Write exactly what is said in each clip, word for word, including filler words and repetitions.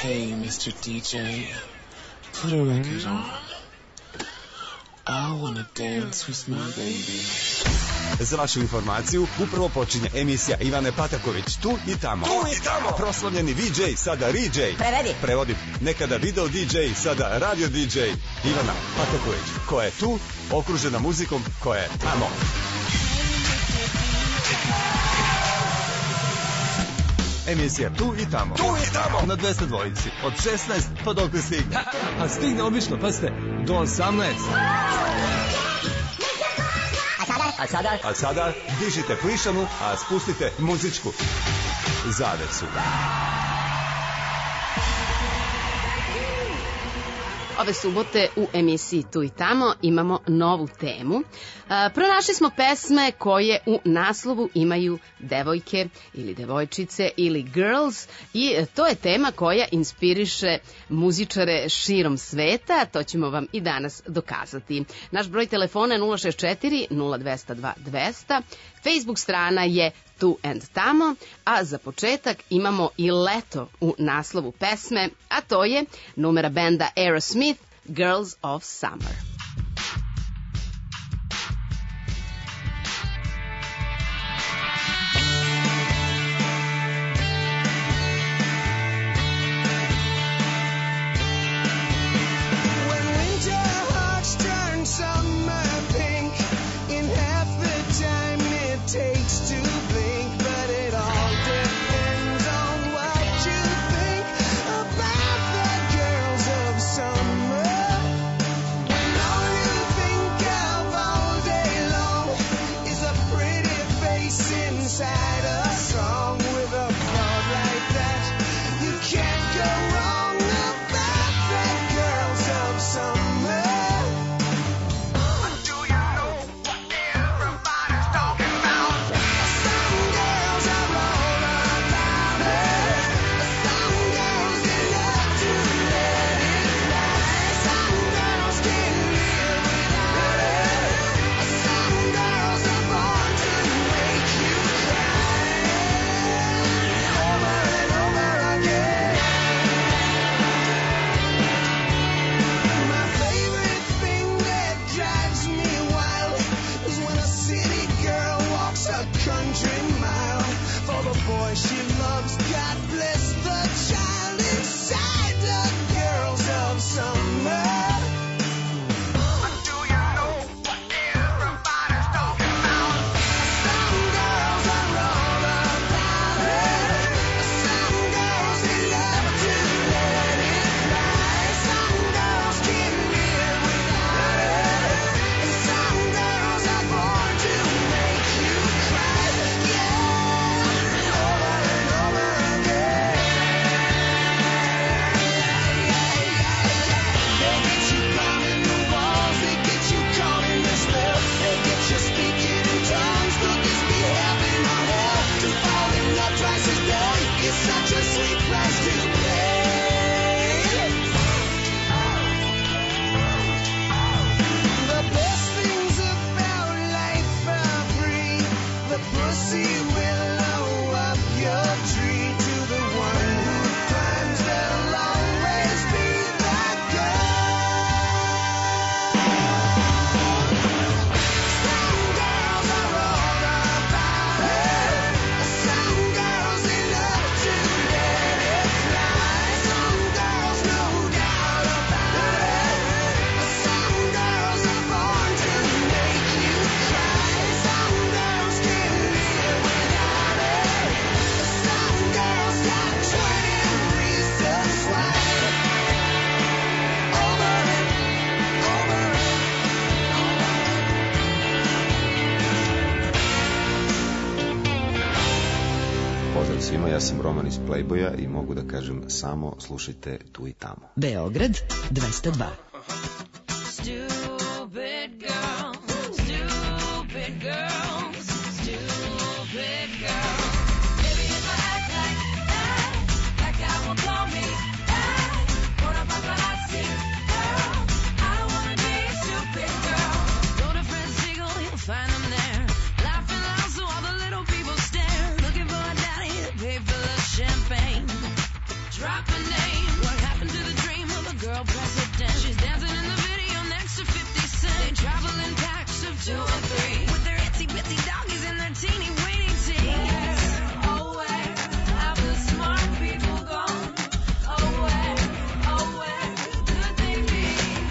Hey, mister D J, put a record on. I wanna dance with my baby. Za vašu informaciju, upravo počinje emisija Ivane Pataković, tu i tamo. Tu i tamo. Proslavljeni V J, sada R J. Prevedi. Prevodi. Nekada video D J, sada radio D J. Ivana Pataković, koja je tu, okružena muzikom koja je tamo. Emisija Tu i tamo. Tu i tamo. Na dvesta dvojici. Od šesnaest pa dok ne stigne. A stigne obično, pa ste, do osamnaest. A sada? A sada? A sada dižite plišanu, a spustite muzičku zavesu. Ove subote u emisiji Tu i tamo imamo novu temu. Pronašli smo pesme koje u naslovu imaju devojke ili devojčice ili girls i to je tema koja inspiriše muzičare širom sveta. To ćemo vam i danas dokazati. Naš broj telefona je nula šest četiri nula dva nula dva dvesta. Facebook strana je Tu and Tamo, a za početak imamo i leto u naslovu pesme, a to je numera benda Aerosmith, Girls of Summer. Ja sam Roman iz Playboya i mogu da kažem samo slušajte Tu i tamo. Beograd dvesta dva. Stupid girl, stupid girl, stupid girl. Baby, if I act like that, that guy will call me back. What a paparazzi girl, I don't wanna be a stupid girl. Go to Fred Siegel, you'll find him there, laughing loud so all the little people stare, looking for a daddy to pay for the champagne. Drop a name. two and three. With their itsy bitsy doggies and their teeny weeny teeth. Oh, where have the smart people gone? Oh, where, oh, where could they be?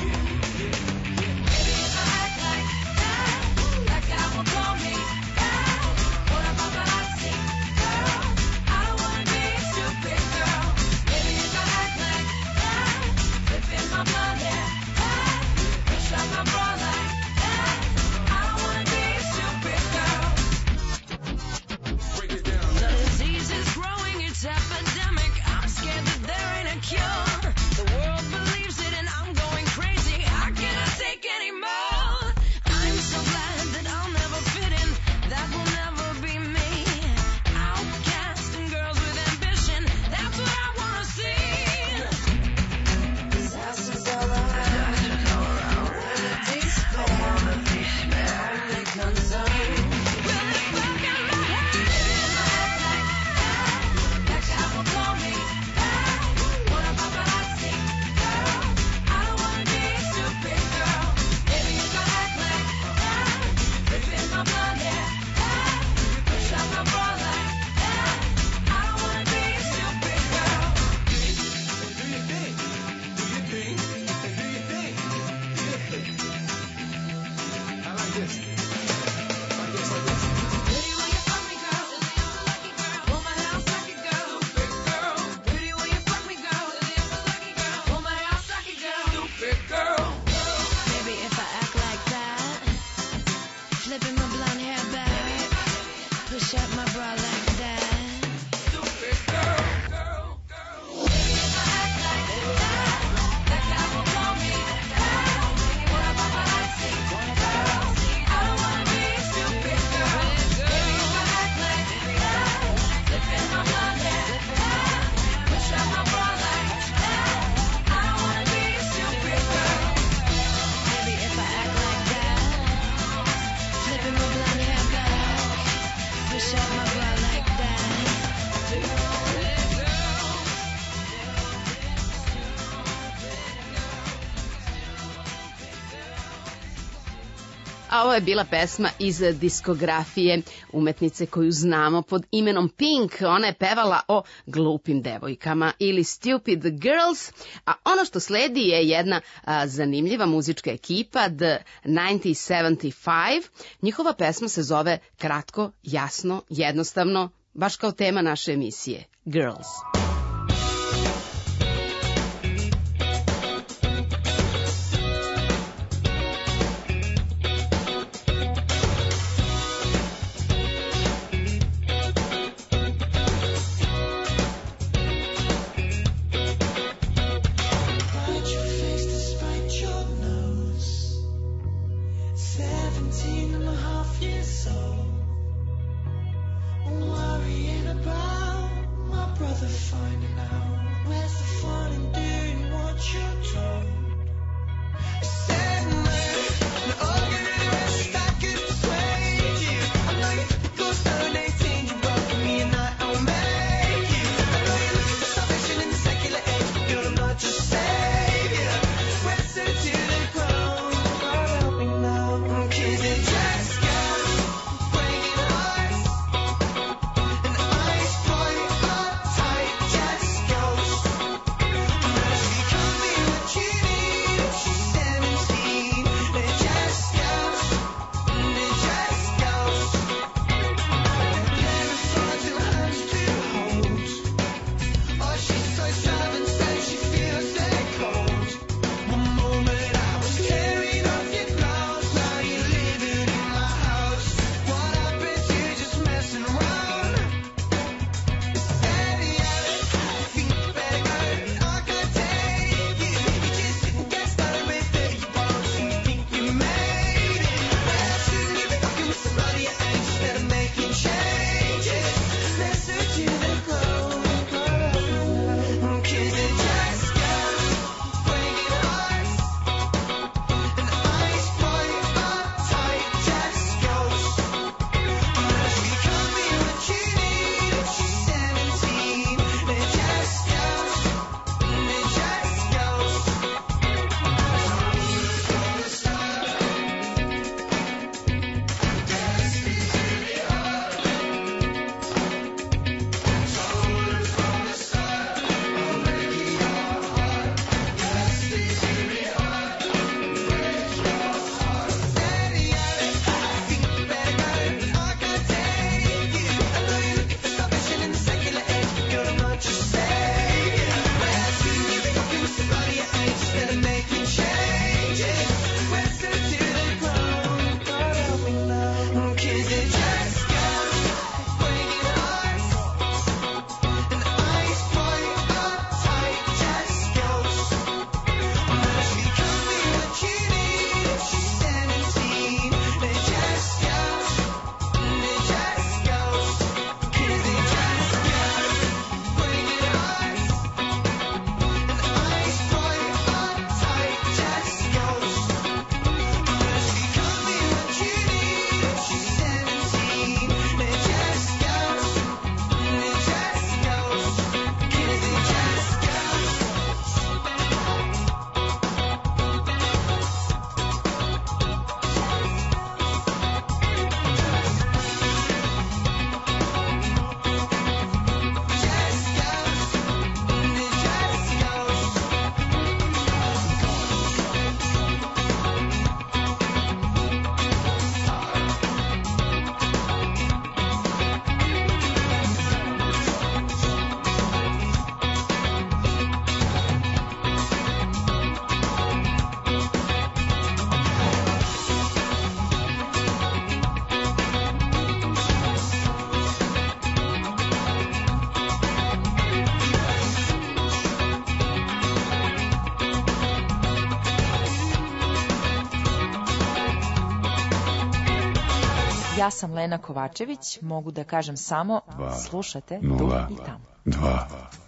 Maybe if I act like that, that guy will call me back. What a paparazzi, girl. I don't wanna be a stupid girl. Maybe if I act like that, if in my blood, yeah, that, push up my bra like that. I don't wanna be a stupid girl. The disease is growing, it's epidemic. I'm scared that there ain't a cure. The world believes it and I'm going crazy. I cannot take anymore. I'm so glad that I'll never fit in. That will never be me. Outcast and girls with ambition. That's what I wanna see. Disasters all around. Despair. Only concern. Will it back in my head? If I act like that, that guy will call me back. What a paparazzi, girl. I don't wanna be a stupid girl. Maybe if I act like that, if in my blood, yeah, that, push up my bra like that. I don't wanna be a stupid girl. Do your thing. Do your thing. And do your thing. I like this. Like this, like this. Pretty when you fuck me, girl. Lucky girl. Pull my hair, suck it, girl. Stupid girl. Pretty when you fuck me, girl. Lucky girl. Pull my hair, suck it, girl. Stupid girl. Maybe if I act like that, flipping my blonde hair back, push up my bra like that. Stupid girl. Maybe if I act like that, that guy will call me back. What a paparazzi, girl. I don't wanna be a stupid girl. Maybe if I act like that, flipping my blonde hair back, push up my bra like that. I don't wanna be a stupid girl. Maybe if I act like that, flipping my blonde hair back, push up my bra like that. A ovo je bila pesma iz diskografije umetnice koju znamo pod imenom Pink. Ona je pevala o glupim devojkama ili Stupid Girls, a ono što sledi je jedna a, zanimljiva muzička ekipa The devetnaest sedamdeset pet. Njihova pesma se zove kratko, jasno, jednostavno, baš kao tema naše emisije Girls. Despite your face, despite your nose, seventeen and a half years old, worrying about my brother. Ja sam Lena Kovačević, mogu da kažem samo Dva, slušate tu nula, i tamo. dva.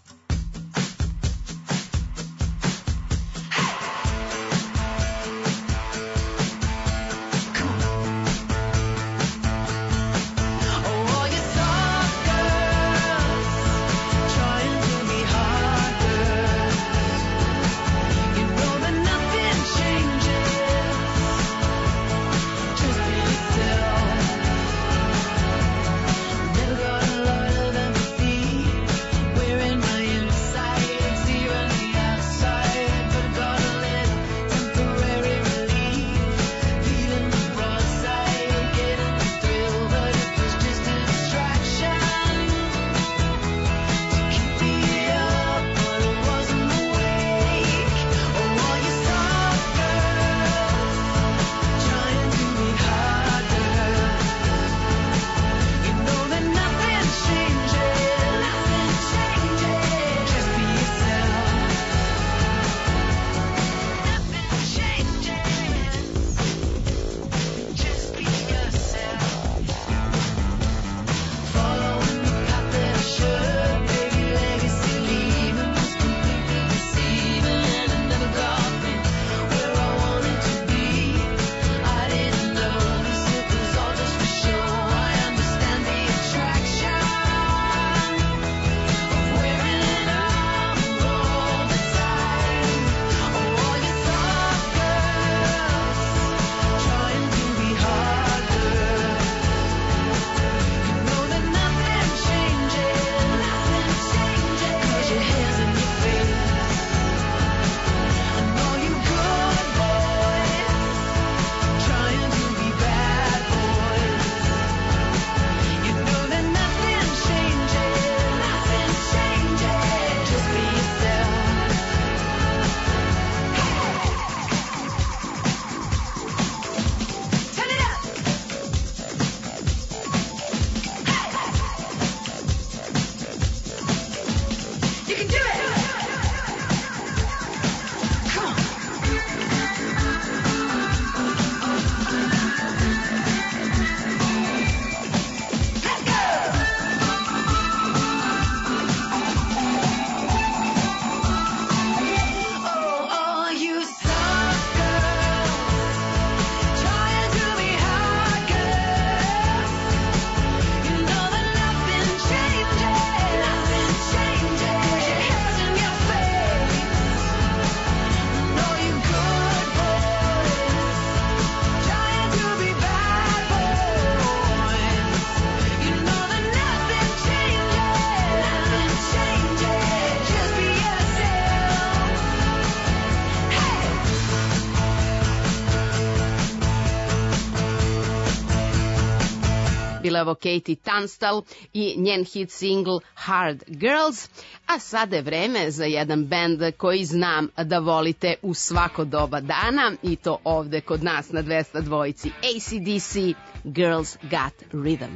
Bila je ovo Katie Tunstall i njen hit single Hard Girls, a sada je vreme za jedan bend koji znam da volite u svako doba dana i to ovde kod nas na dvesta dvojici. A C D C, Girls Got Rhythm.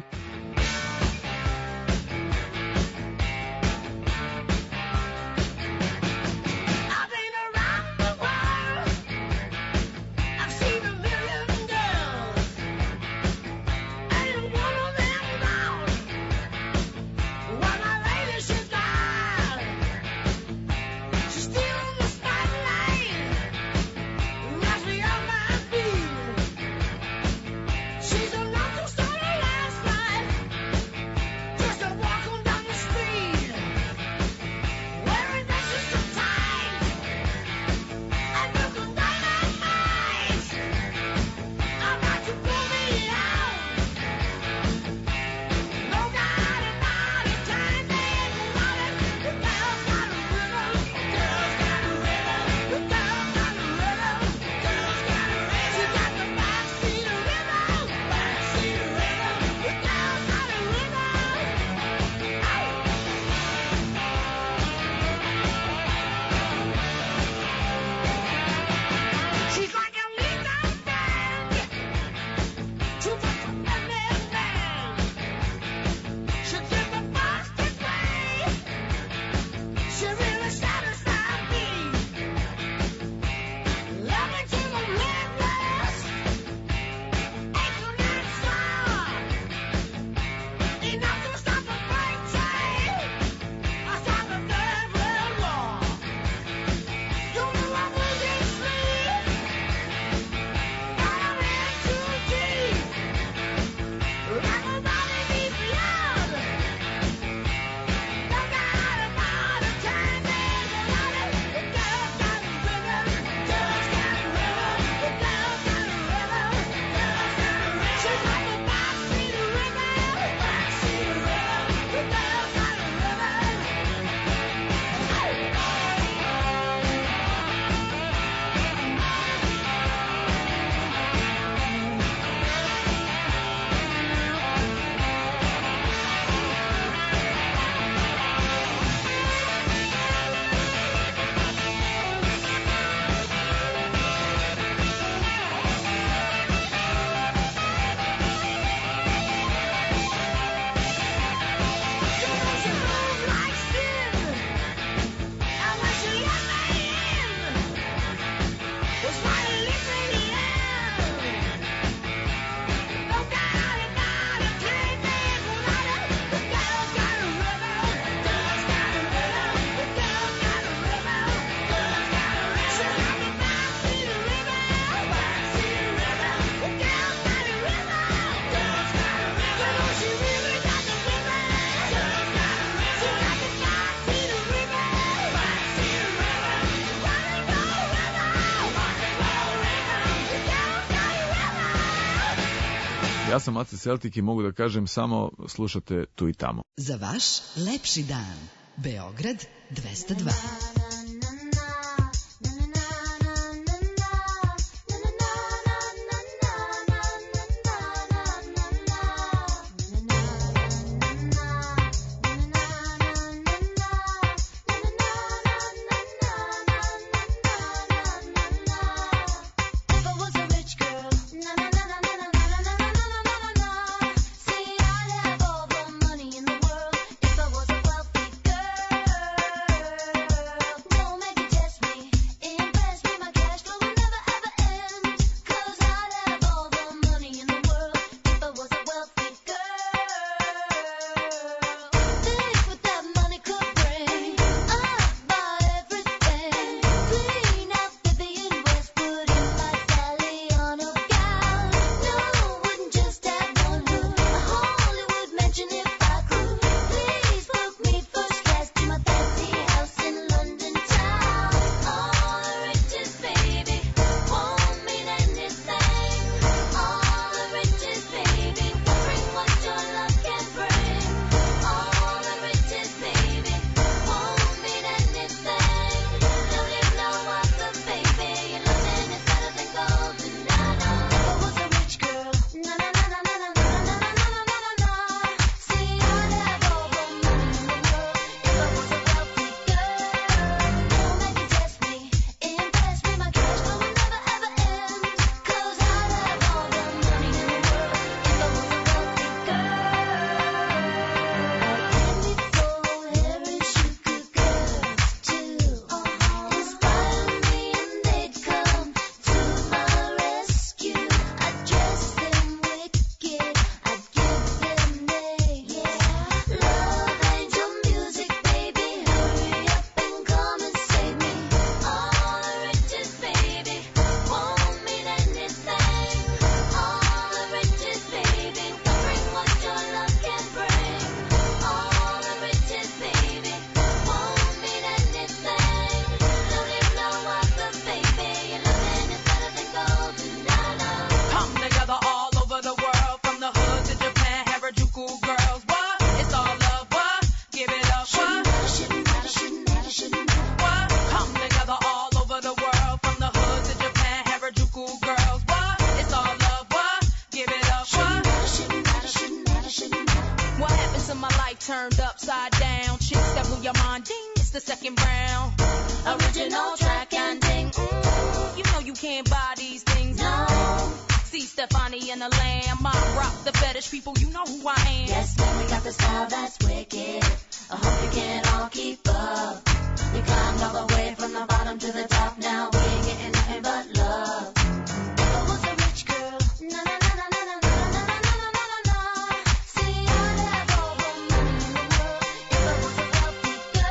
She's a not so started last night. Ja sam Ace Celtic i mogu da kažem samo slušate tu i tamo. Za vaš lepši dan. Beograd dvesta dva. turned upside down. Chicks that blew your mind, ding, it's the second round. Original track and ding, mm, you know you can't buy these things, no. See Stefani and the Lamb, I rock the fetish people, you know who I am. Yes, man, we got the style that's wicked. I hope you can all keep up. We climbed all the way from the bottom to the top, now we're getting nothing but love. If I was a rich girl, na na na na na na na na na na na na na. See, I'd have all the money in the world. If I was a wealthy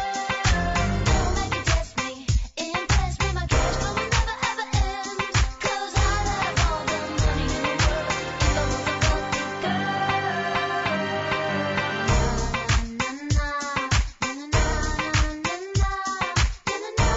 girl, don't make it test me, impress me, my cash flow will never ever end. 'Cause I'd have all the money in the world. If I was a wealthy girl. Na na na na na na na na na na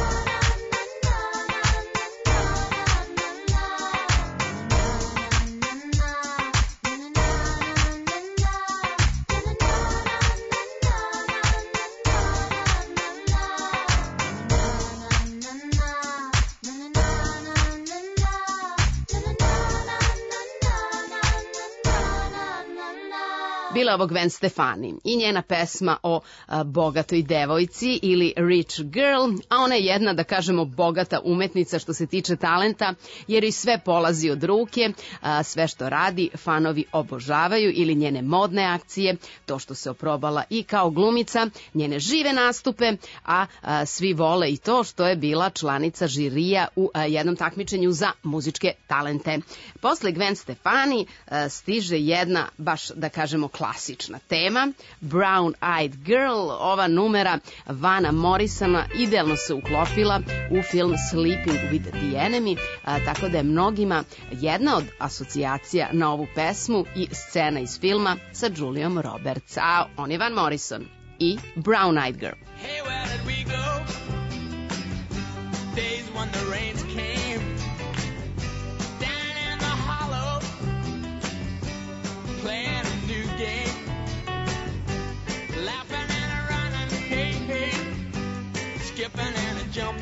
Bila ovog Gwen Stefani i njena pesma o a, bogatoj devojci ili rich girl, a ona je jedna, da kažemo, bogata umetnica što se tiče talenta, jer i sve polazi od ruke, a, sve što radi fanovi obožavaju ili njene modne akcije, to što se oprobala i kao glumica, njene žive nastupe, a, a svi vole i to što je bila članica žirija u a, jednom takmičenju za muzičke talente. Posle Gwen Stefani a, stiže jedna, baš da kažemo, klasična tema, Brown Eyed Girl. Ova numera Vana Morrisona idealno se uklopila u film Sleeping with the Enemy, a, tako da je mnogima jedna od asocijacija na ovu pesmu i scena iz filma sa Julijom Roberts, a on je Van Morrison i Brown Eyed Girl. Hey, where did we go? Days when the rains came down in the hollow.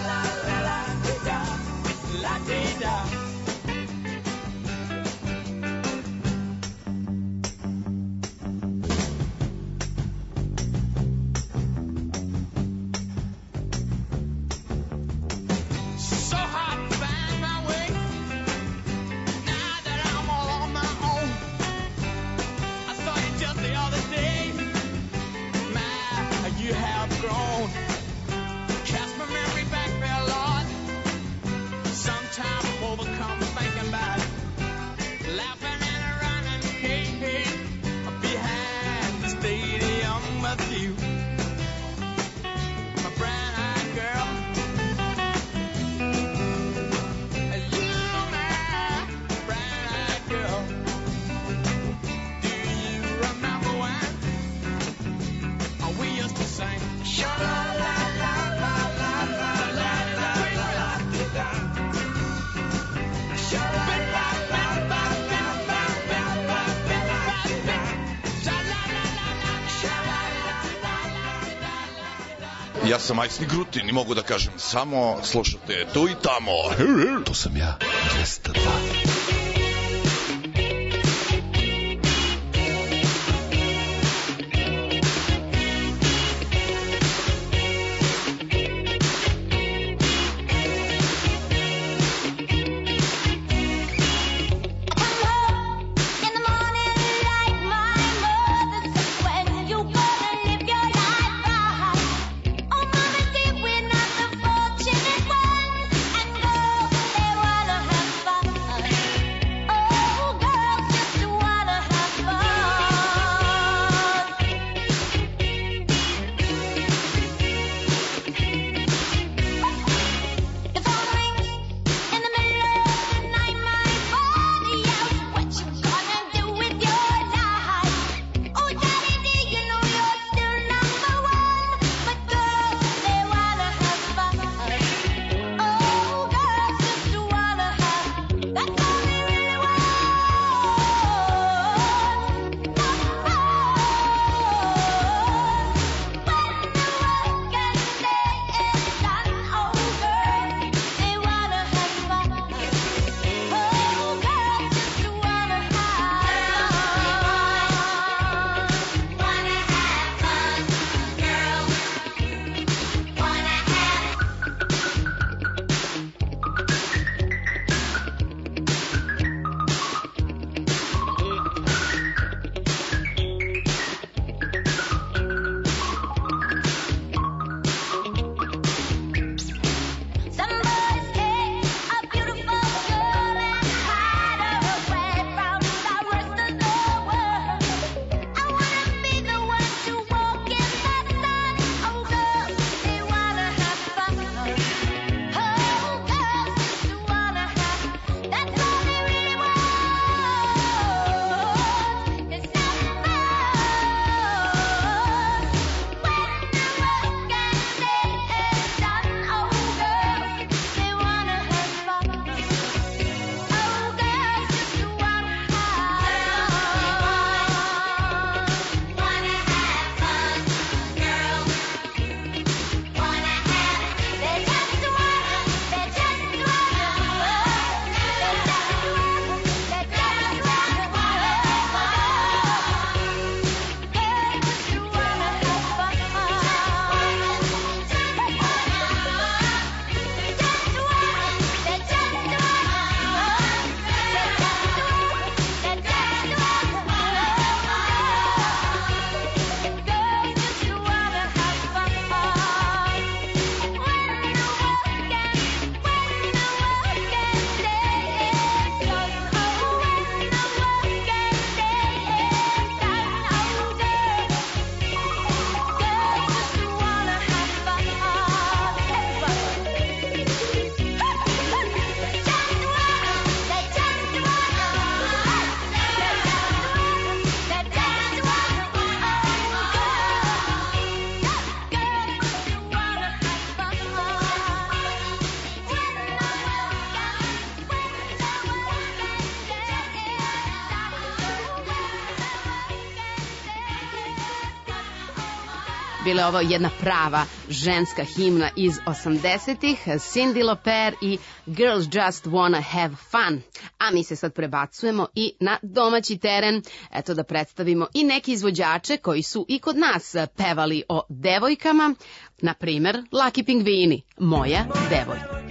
So hard to find my way. Now that I'm all on my own, I saw you just the other day. My, you have grown. Cast my memory back there, Lord. Sometimes I'm overcome thinking about it. Laughing and running, hey, hey, behind the stadium with you. My brown-eyed girl. You, my brown-eyed girl. Do you remember when we used to sing? Ja sam Majsni Grutin i mogu da kažem samo slušate tu i tamo. To sam ja, dvesta dva. Fortunate ones, and go, they wanna have fun. Bila je ovo jedna prava ženska himna iz osamdesetih, Cyndi Lauper i Girls Just Wanna Have Fun. A mi se sad prebacujemo i na domaći teren, eto da predstavimo i neke izvođače koji su i kod nas pevali o devojkama, na primer Laki Pingvini, Moja devojka.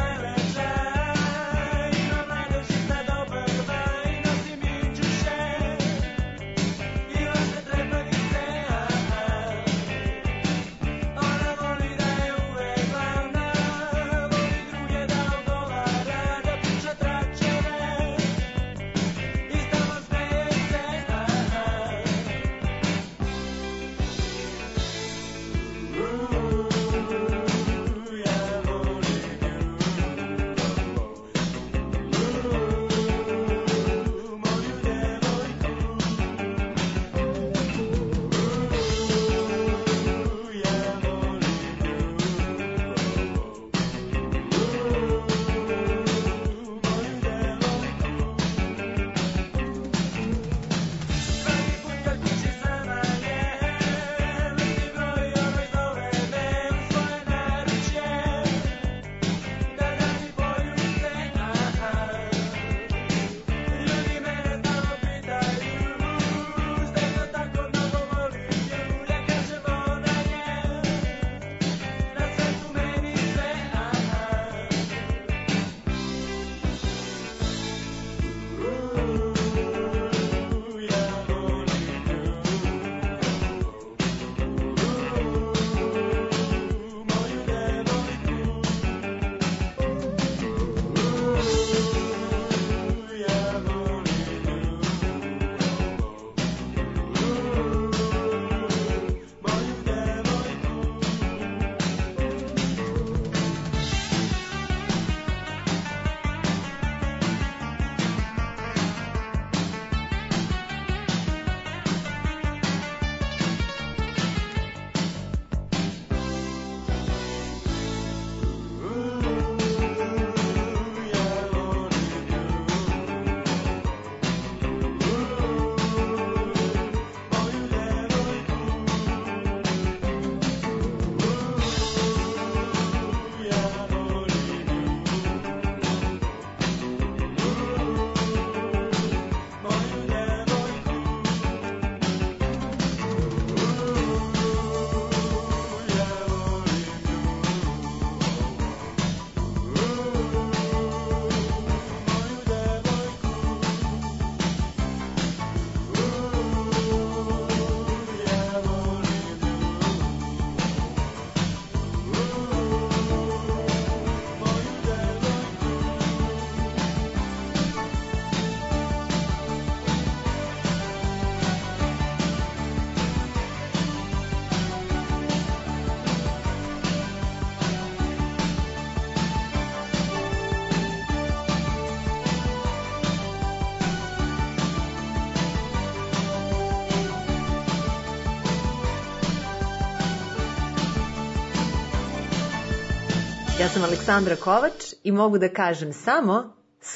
Ja sam Aleksandra Kovač i mogu da kažem samo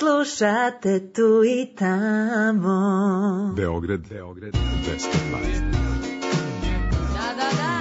slušate tu i tamo. Beograd, Beograd, dvesta dvadeset. Da, da, da.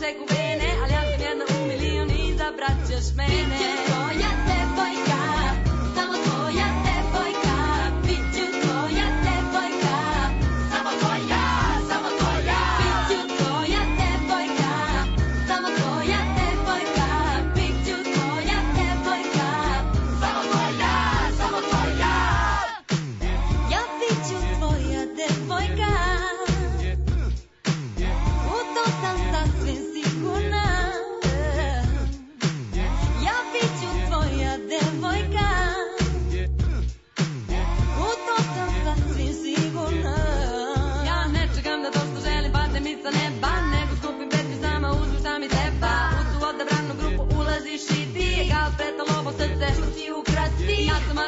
ćeš mene. Biću tvoja devojka,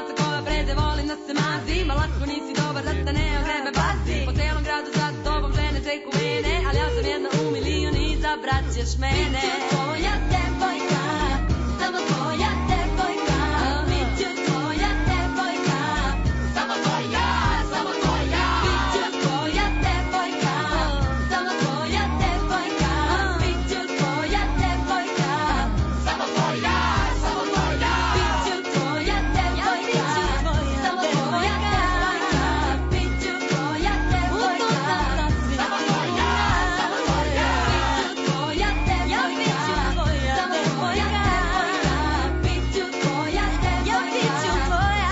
faca koja prede, volim da se mazi. Ma lako nisi dobar, da te ne o tebe pazi. Po celom gradu za tobom žene teku vene, ali ja sam jedna u milijun i zabrat ćeš mene. Biću tvoja devojka, samo tvoja devojka. Biću tvoja devojka, samo tvoja, samo tvoja. Biću tvoja devojka, samo tvoja devojka. Biću tvoja devojka, samo tvoja, samo tvoja. Biću tvoja devojka, samo tvoja devojka. Biću tvoja devojka, samo tvoja, samo tvoja. Biću tvoja devojka, samo tvoja devojka. Biću tvoja devojka, biću tvoja,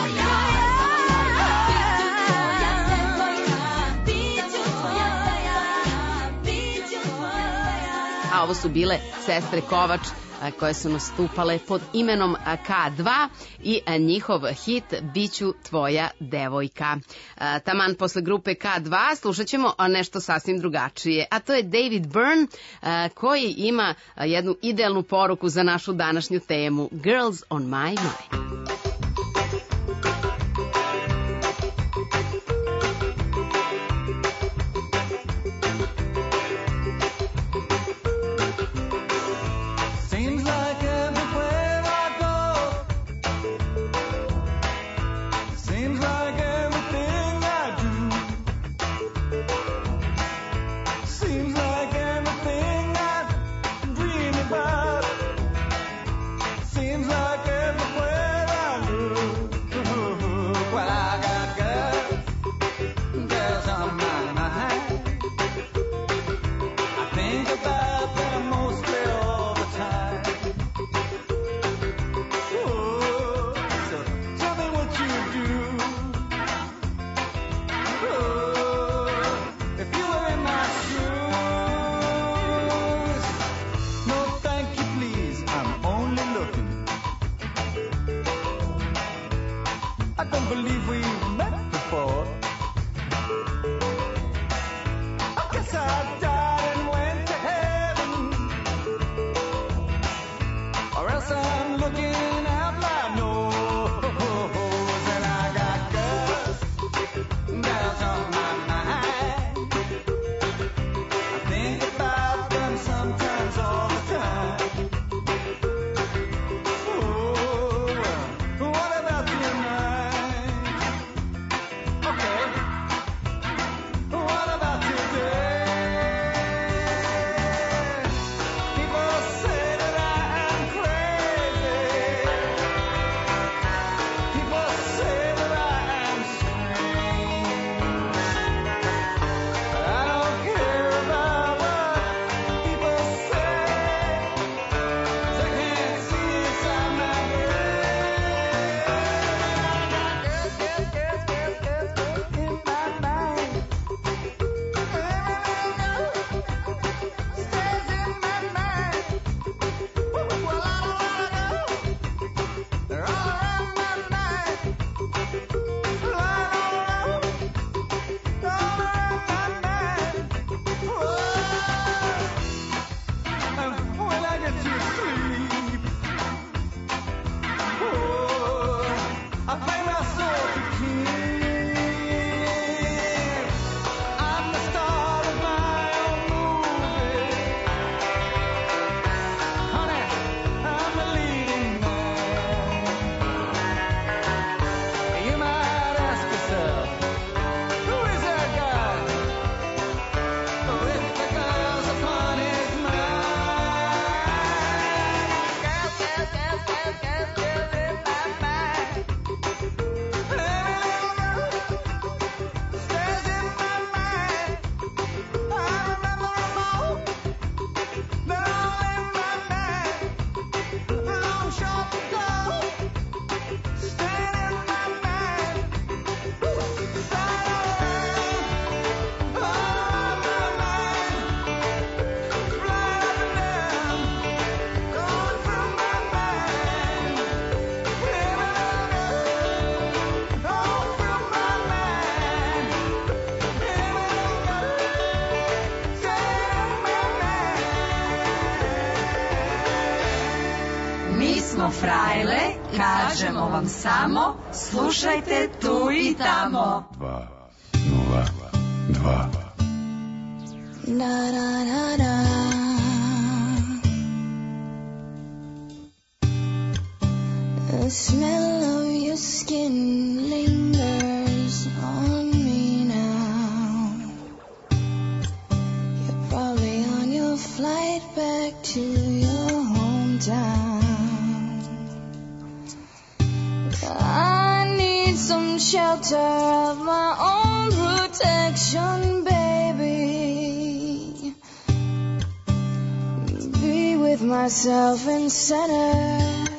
biću tvoja devojka, biću tvoja. A ovo su bile sestre Kovač a, koje su nastupale pod imenom a, K dva i a, njihov hit Biću tvoja devojka. A, taman posle grupe K dva slušat ćemo a, nešto sasvim drugačije, a to je David Byrne a, koji ima a, jednu idealnu poruku za našu današnju temu Girls on my mind. Seems like everywhere I go, seems like everything I do, seems like everything I dream about, seems like everywhere I look. Well, I got girls, girls on my mind. I think about them mostly all the time. Oh, so tell me what you do. Oh, if you were in my shoes. No, thank you, please. I'm only looking. I don't believe we've met before. I guess I died and went to heaven, or else I'm looking out my nose. And I got girls, girls on my mind. I think about them sometimes all the time. Oh, well, what about tonight? Okay. What about today? smo Frajle, kažemo vam samo, slušajte tu i tamo. Dva, nula, dva. Na, na, na, na. The smell of your skin lingers on me now. You're probably on your flight back to your hometown. I need some shelter of my own protection, baby. Be with myself in center.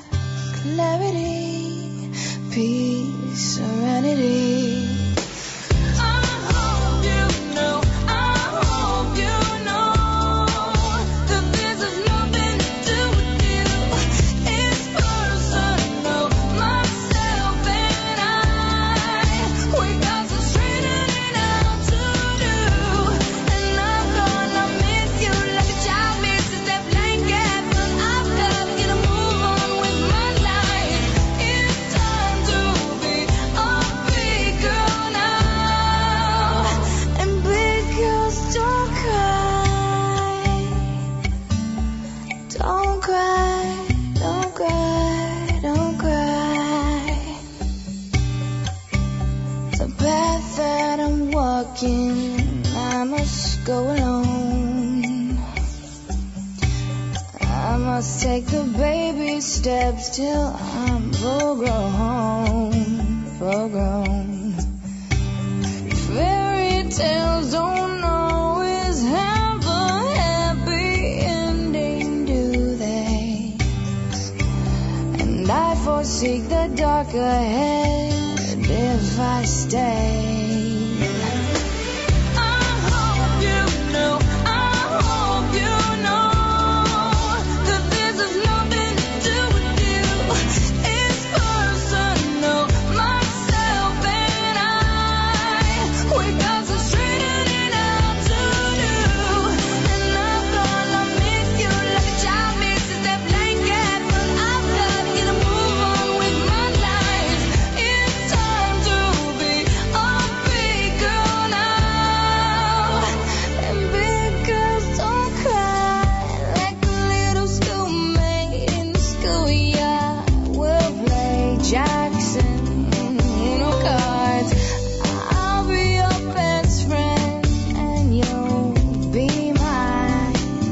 Clarity, peace, serenity. I hope you know, I hope you know that this has nothing to do with you. It's personal, myself and I. We got some straightening out to do, and I'm gonna miss you like a child misses their blanket. But I've got to get a move on with my life. It's time to be a big girl now. And big girls don't cry. Don't cry, don't cry, don't cry. The path that I'm walking, I must go alone. I must take the baby steps till I'm full grown, full grown. Fairy tales don't always have a happy ending, do they? And I forsake the dark ahead if I stay. I hope you know, I hope you know that this has nothing to do with you. It's personal, myself and I. We got some straightening out to do, and I'm gonna miss you like a child misses their blanket. But I've got to get a move on with my life. It's time to be a big girl now. And big girls don't cry like a little schoolmate in the schoolyard. We'll play Jackson, you know, cards. I'll be your best friend, and you'll be my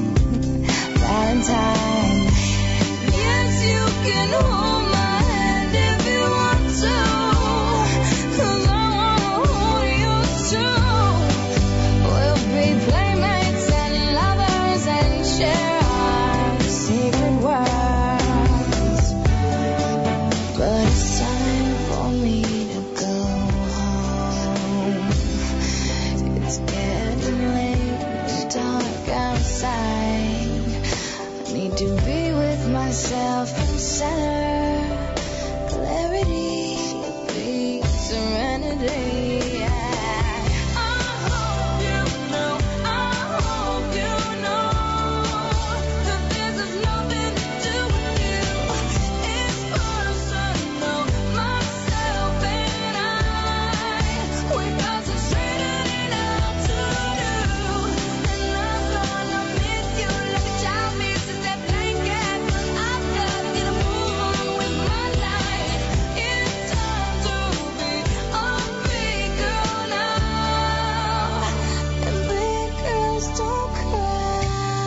Valentine. Yes, you can hold my hand if you want to, 'cause I wanna hold you too. We'll be playmates and lovers and share our secret worlds. But it's time for me to go home. It's getting late, it's dark outside. I need to be with myself in center. Clarity, peace, serenity. I hope you know, I hope you know that this has nothing to do with you. It's personal, myself and I. We got some straightening out to do, and I'm gonna miss you like a child misses their blanket. But I've got to get a move on with my life. It's time to be a big girl now. And big girls don't cry.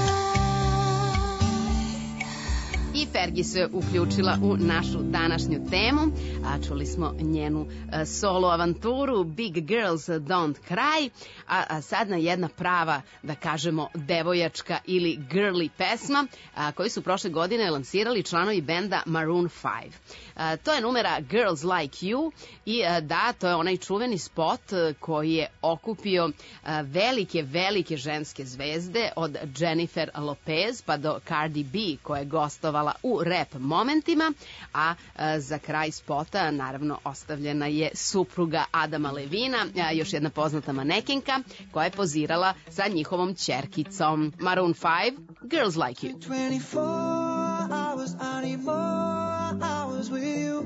I Fergie se uključila u našu današnju temu, a čuli smo njenu e, solo avanturu Big Girls Don't Cry, a, a sad na jedna prava, da kažemo, devojačka ili girly pesma, a, koju su prošle godine lansirali članovi benda Maroon five. A, to je numera Girls Like You i a, da, to je onaj čuveni spot a, koji je okupio a, velike, velike ženske zvezde od Jennifer Lopez pa do Cardi B koja je gostovala u rap momentima, a, a za kraj spota naravno ostavljena je supruga Adama Levina, a, još jedna poznata manekenka koja je pozirala sa njihovom ćerkicom. Maroon five, Girls Like You. twenty-four hours anymore. more hours with you.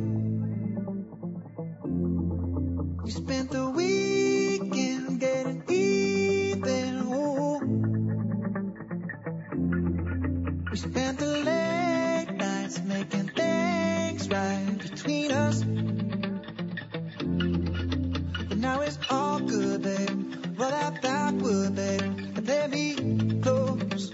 We spent the weekend getting even. Ooh. We spent the late nights making things right between us. But now it's all good, babe. Roll out that wood, babe, and play me close.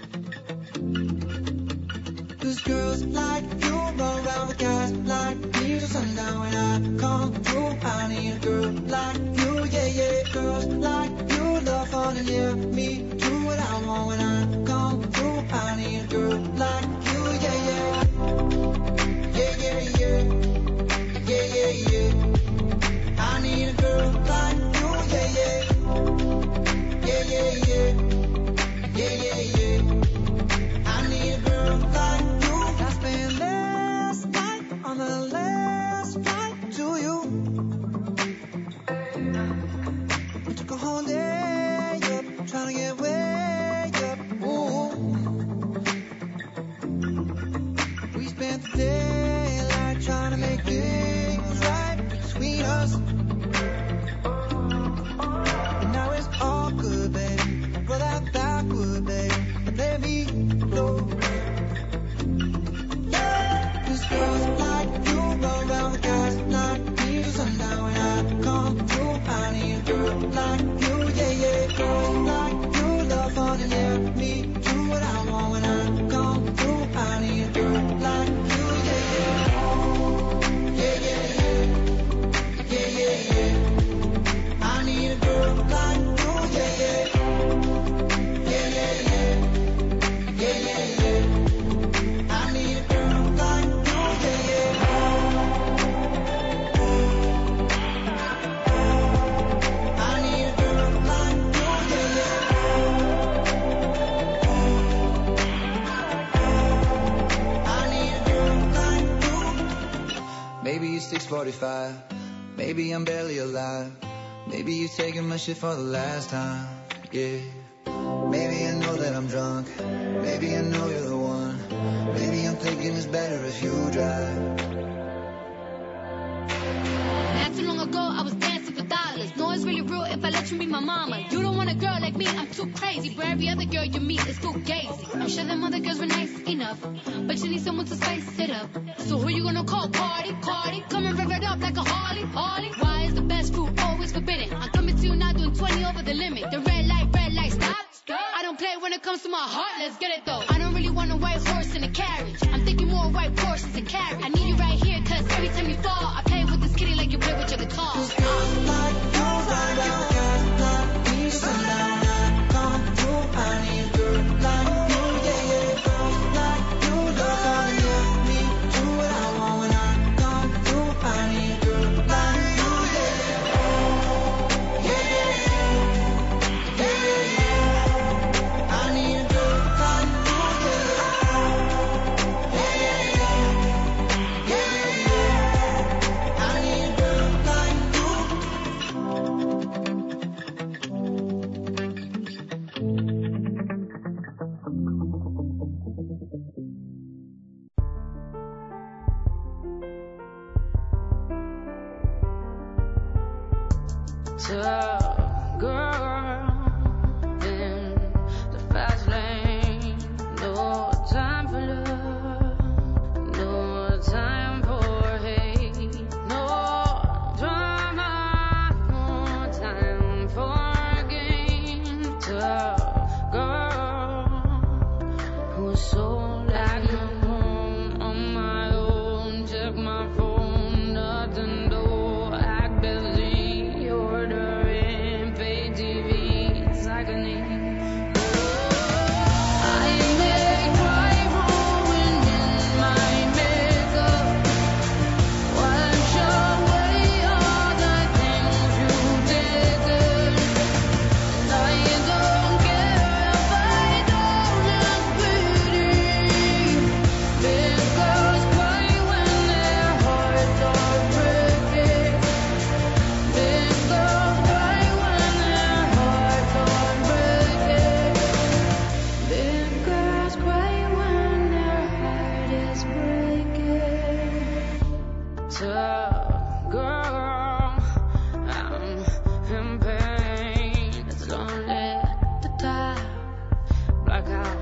Cause girls like you run around with guys like me till sundown. When I come through, I need a girl like you, yeah, yeah. Girls like you love fun and yeah, me do what I want. When I come through, I need a girl like you, yeah, yeah. Yeah, yeah, yeah. Yeah, yeah, yeah. I need a girl like you, yeah, yeah. Yeah, yeah, yeah. Yeah, yeah, yeah. I need a girl like you. I spent last night on the last flight to you. We took a whole day up, trying to get way up. Ooh. We spent the daylight trying to make things right between us. And now it's all good, baby. Roll that backward, babe, and let me go. Yeah, 'cause girls like you run around with guys like me till sundown. When I come through, I need a girl like you, yeah, yeah. Girls like you love fun and yeah, me do what I want. When I come through, I need a girl like you, yeah, yeah. Yeah, yeah, yeah. Yeah, yeah, yeah. I need a girl like you, yeah, yeah. Yeah, yeah, yeah. Yeah, yeah, yeah. I need a girl like you, yeah, yeah. I need a girl like you, yeah, yeah. I need a girl like you. Maybe it's six forty-five. Maybe I'm barely alive. Maybe you're taking my shit for the last time, yeah. Maybe I know that I'm drunk. Maybe I know you're the one. Maybe I'm thinking it's better if you drive. Not too long ago, I was dancing for dollars. No, it's really real if I let you meet my mama. You don't want a girl like me, I'm too crazy. But every other girl you meet is too gazy. I'm sure them other girls were nice enough, but you need someone to spice it up. So who you gonna call? Cardi, Cardi. Come and rev it up like a Harley, Harley. Why is the best fruit always forbidden? I'm coming to you now doing twenty over the limit. The red light, red light, stop. I don't play when it comes to my heart, let's get it though. I don't really want a white horse in a carriage. I'm thinking more white horses and carriage. I need you right here, cause every time you fall, I play with this kitty like you play with your guitar. Cause girls like you run around with guys like me till sundown. When I come through, I need a girl like you, yeah, yeah. Girls like you love fun and yeah, me do what I want. When I come through, I need a girl like you, yeah, yeah. Yeah, yeah, yeah. Yeah, yeah, yeah. I need a girl like you, yeah, yeah. Yeah, yeah, yeah. Yeah, yeah, yeah. I need a girl like you. Tough girl in the fast lane. No time for love, no time for hate, no drama, no time for gain. Tough girl who's so like my home on my own. Check my phone, nothing though. Act busy, ordering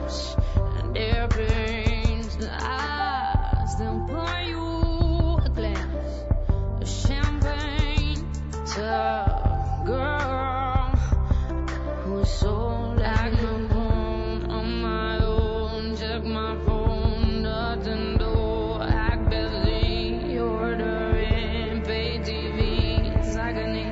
lips and their veins. I still pour you a glass of champagne to a girl who's so like my bone on my own. Check my phone, nothing to act busy, ordering pay T V. It's agony.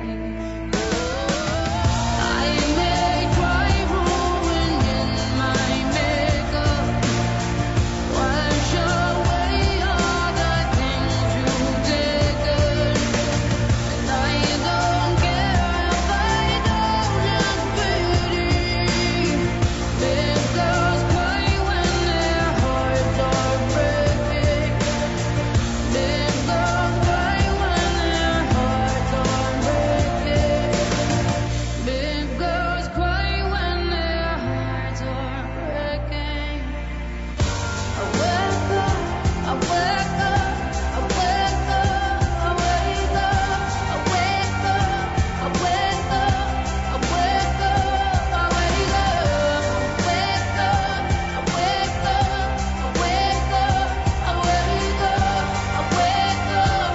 I may try ruining my makeup, wash away all the things you've taken, and I don't care if I don't look pretty. Big girls cry when their hearts are breaking. Big girls cry when their hearts are breaking. Big girls cry when their hearts are breaking. I wake up, I wake up, I wake up, I wake up, I wake up, I wake up, I wake up, I wake up, wake up, I wake up, I wake up, I wake up, I wake up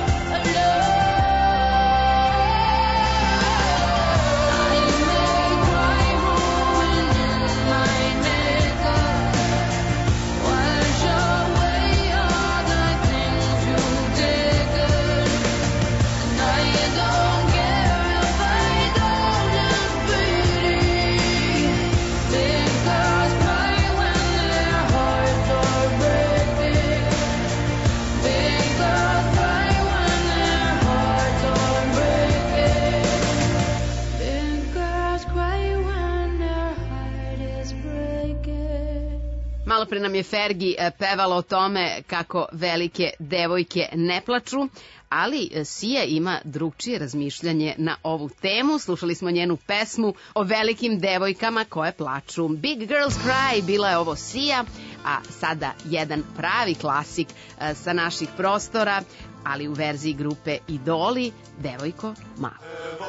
alone. I may try ruining my makeup, wash away all the things you've taken, and I don't care if I don't look pretty. Big girls cry when their hearts are breaking. Big girls cry when their hearts are breaking. Big girls cry when their heart is breaking. Malo pre nam je Fergie e, pevala o tome kako velike devojke ne plaču, ali e, Sia ima drugčije razmišljanje na ovu temu. Slušali smo njenu pesmu o velikim devojkama koje plaču. Big Girls Cry, bila je ovo Sia, a sada jedan pravi klasik e, sa naših prostora, ali u verziji grupe Idoli, Devojko mala.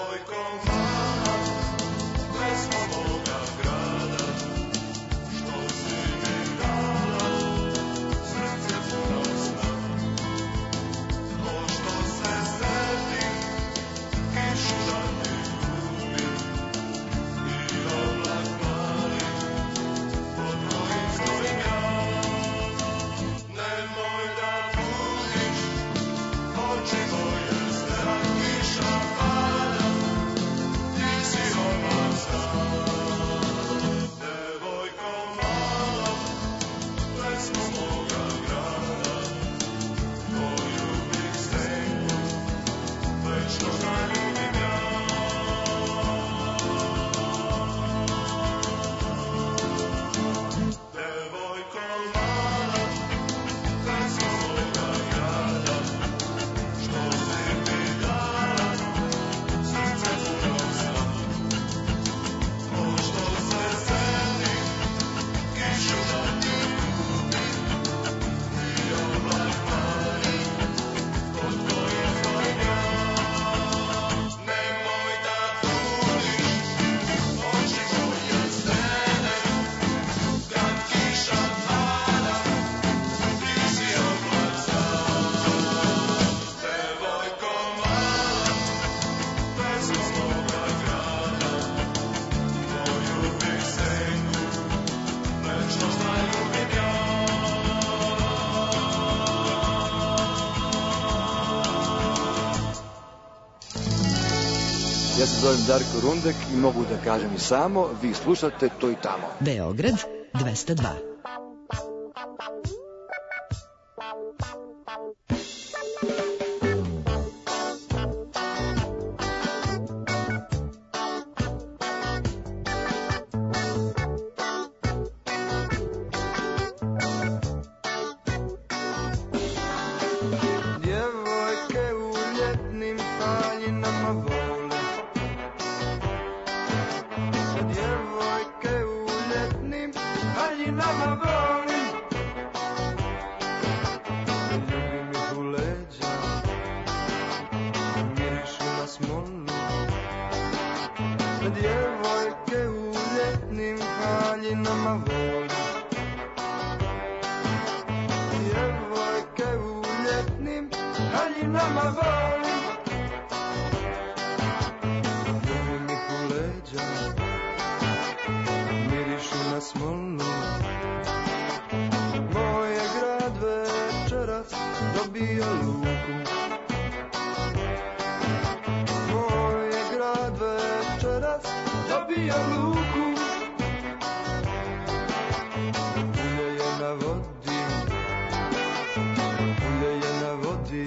Ja se zovem Darko Rundek i mogu da kažem i samo, vi slušate to i tamo. Beograd dvesta dva. Djevojke u ljetnim haljinama vole. Djevojke u ljetnim haljinama vole. Ljubim ih u leđa, mirišu na smolu. Djevojke u ljetnim haljinama vole. dobija luku. Moj je grad večeras dobija luku. Ulje je na vodi, ulje je na vodi.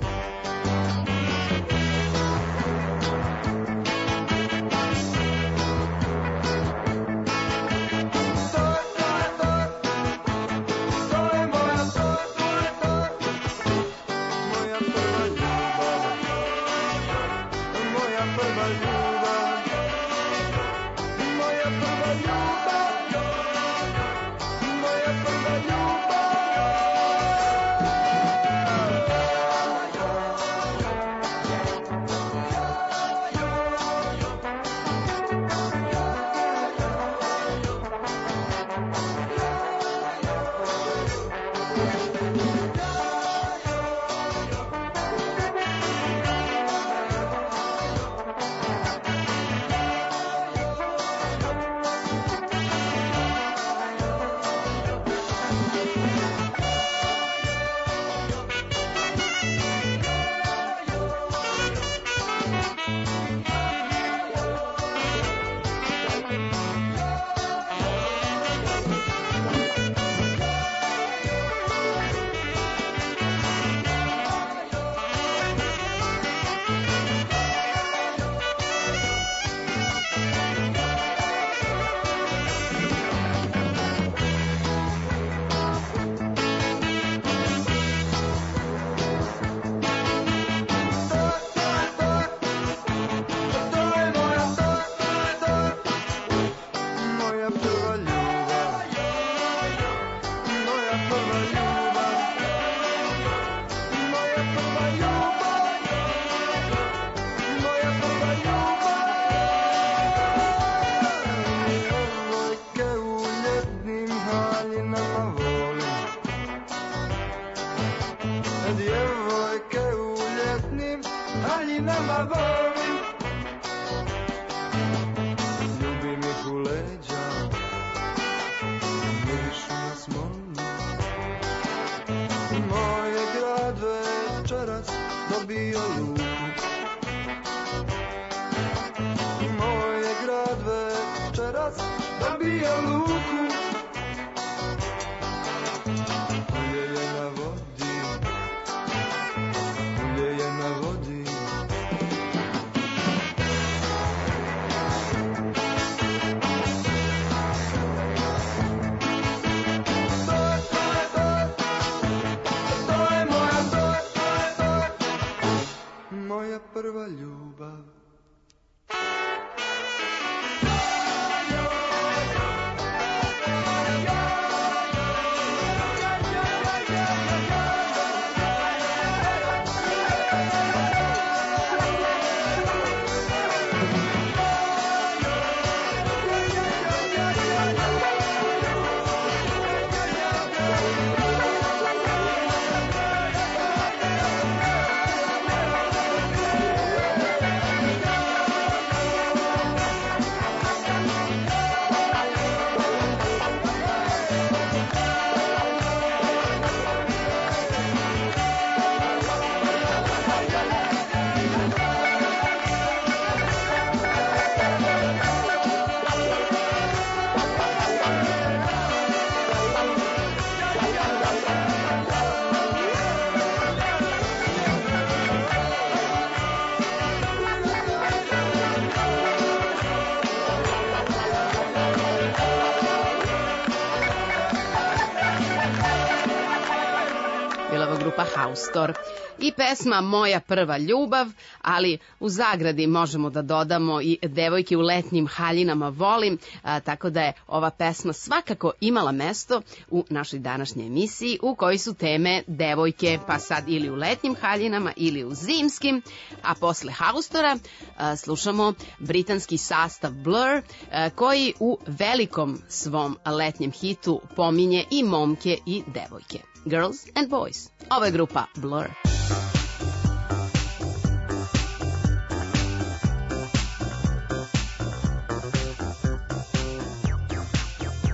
Haustor i pesma Moja prva ljubav, ali u zagradi možemo da dodamo i devojke u letnjim haljinama volim, a, tako da je ova pesma svakako imala mesto u našoj današnjoj emisiji u kojoj su teme devojke, pa sad ili u letnjim haljinama ili u zimskim, a posle Haustora a, slušamo britanski sastav Blur, a, koji u velikom svom letnjem hitu pominje i momke i devojke. Girls and Boys. Ovo je grupa Blur.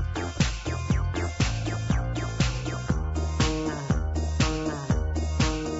Girls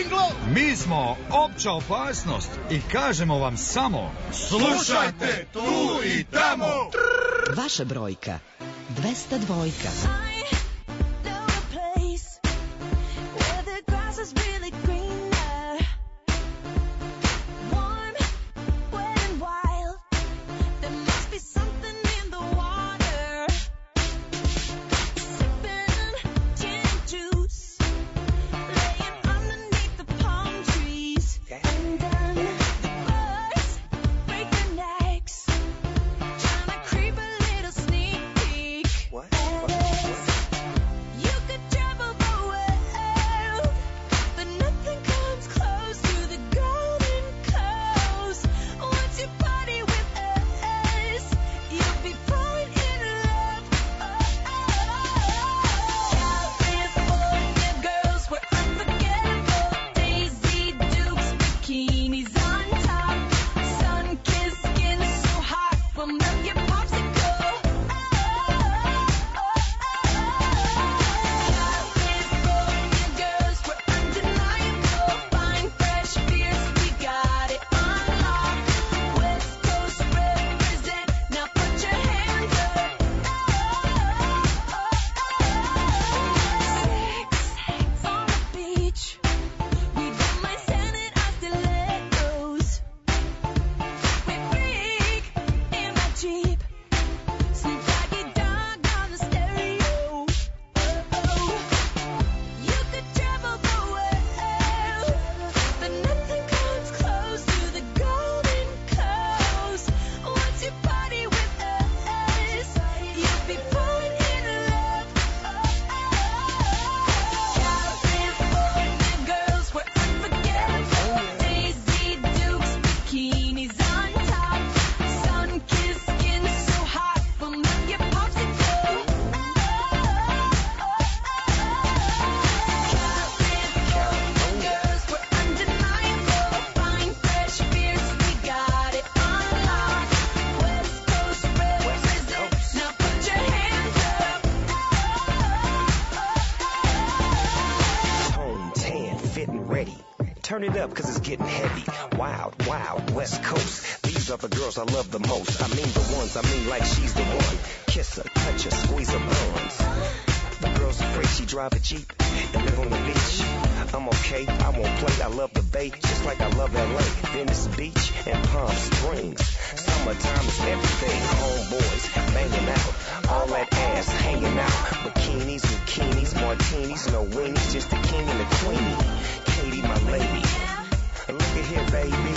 Golden Globe. Mi smo opća opasnost i kažemo vam samo Slušajte tu i tamo. Vaša brojka dvesta dvojka. Turn it up, cause it's getting heavy. Wild, wild, West Coast. These are the girls I love the most. I mean the ones, I mean like she's the one. Kiss her, touch her, squeeze her bones. The girl's afraid she drive a Jeep and live on the beach. I'm okay, I won't play, I love the bay, just like I love L A. Venice Beach and Palm Springs. Summertime is everything. Homeboys banging out, all that ass hanging out. Bikinis, bikinis, martinis, no weenies, just the king and the queenie. Katie, my lady, look at here, baby.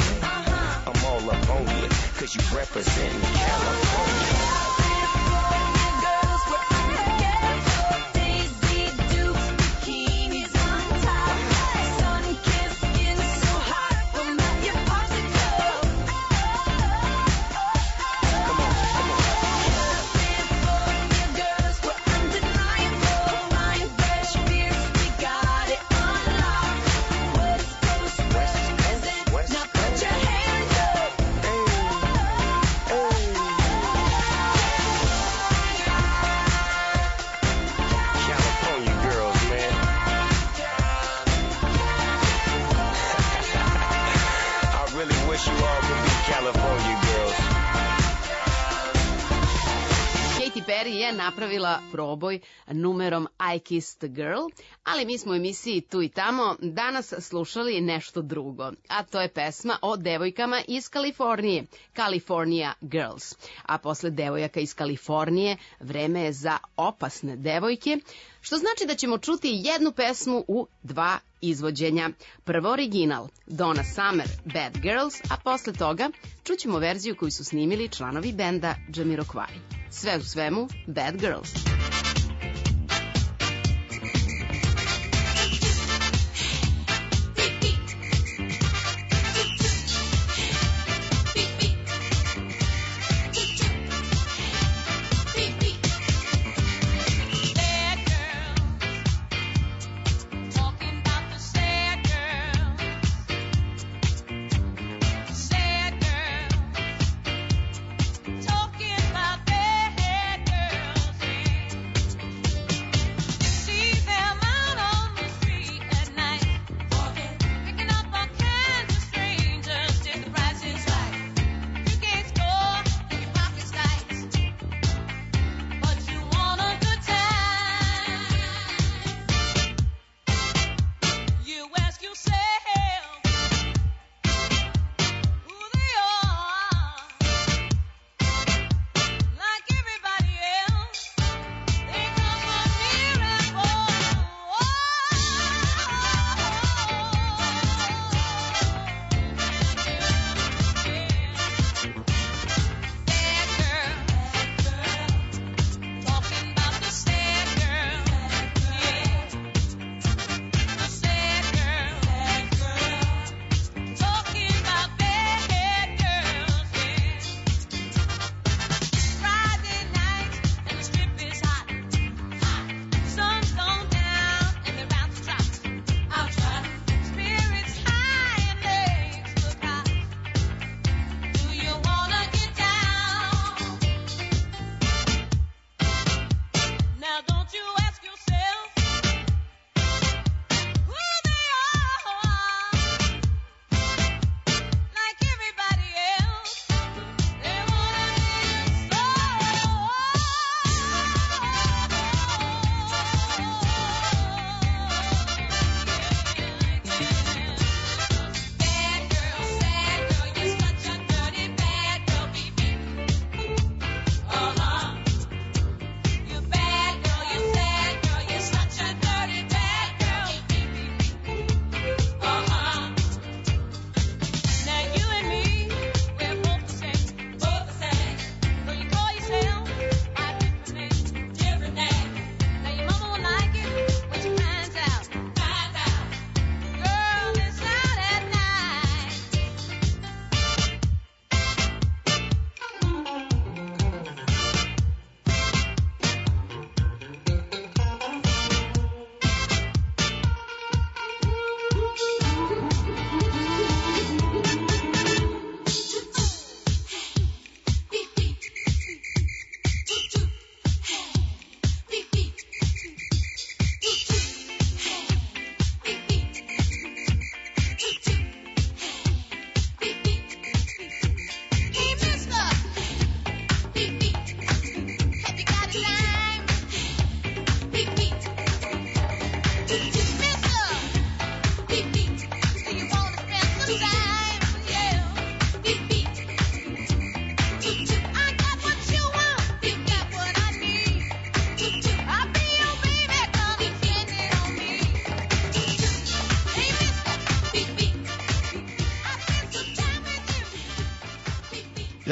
I'm all up on you, cause you representing California. Je napravila proboj numerom I Kissed a Girl, ali mi smo u emisiji Tu i tamo danas slušali nešto drugo, a to je pesma o devojkama iz Kalifornije, California Girls. A posle devojaka iz Kalifornije vreme je za opasne devojke, što znači da ćemo čuti jednu pesmu u dva izvođenja. Prvo original, Donna Summer, Bad Girls, a posle toga čućemo verziju koju su snimili članovi benda Jamiroquai. Sve u svemu, Bad Girls. Talking about bad girls.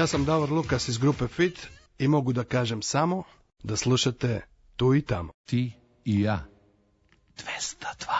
Ja sam Davor Lukas iz grupe Fit i mogu da kažem samo da slušate Tu i tamo. Ti i ja. dvesta dva.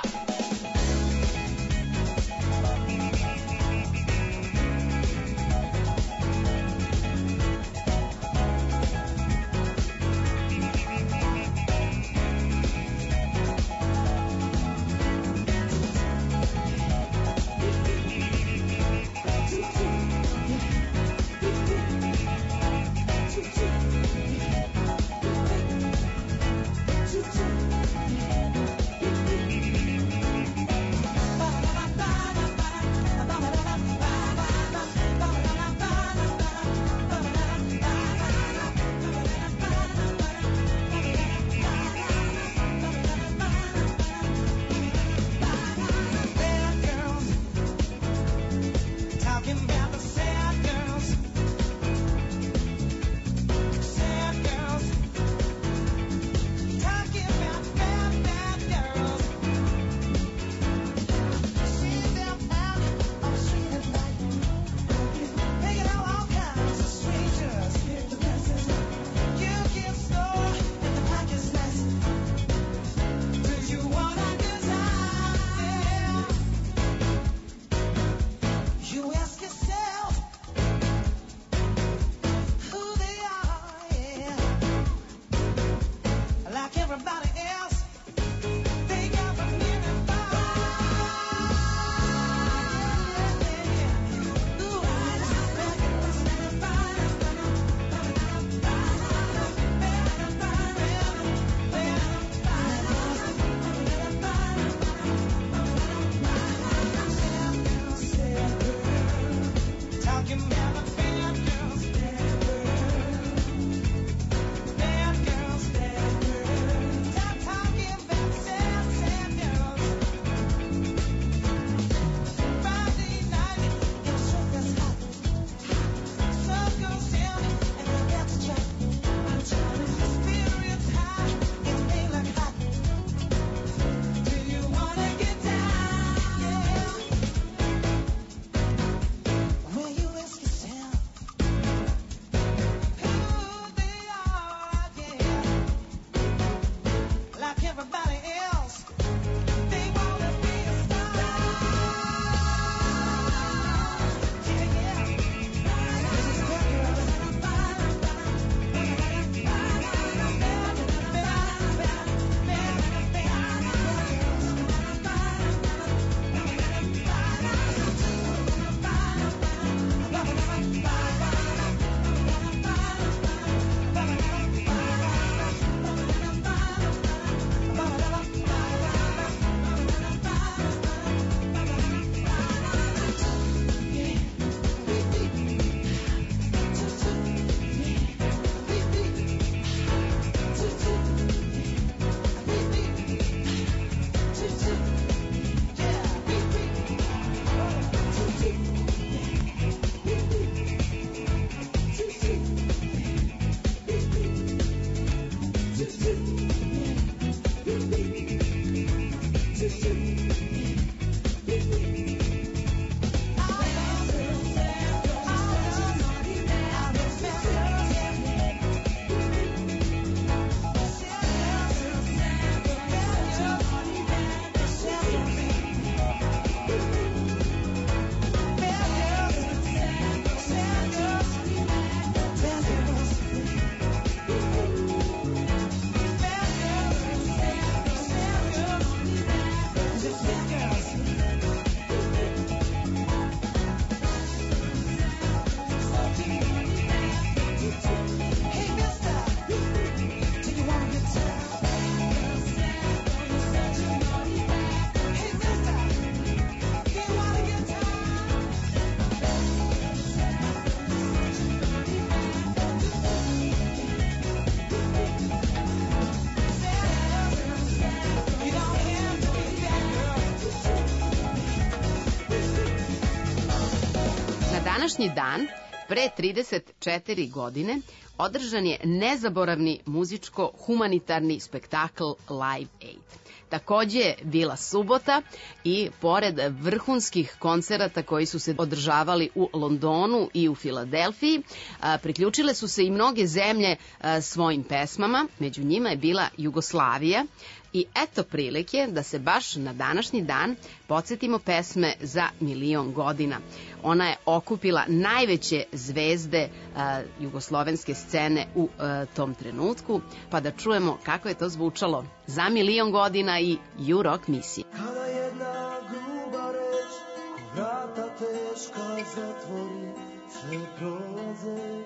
današnji dan Pre trideset četiri godine održan je nezaboravni muzičko-humanitarni spektakl Live Aid. Takođe je bila subota i pored vrhunskih koncerata koji su se održavali u Londonu i u Filadelfiji, a, priključile su se i mnoge zemlje a, svojim pesmama, među njima je bila Jugoslavija. I eto prilike da se baš na današnji dan podsjetimo pesme za milion godina. Ona je okupila najveće zvezde a, jugoslovenske scene u a, tom trenutku, pa da čujemo kako je to zvučalo za milion godina i U-Rock misije. Kada jedna gruba reč ko vrata teška zatvori, sve prolaze.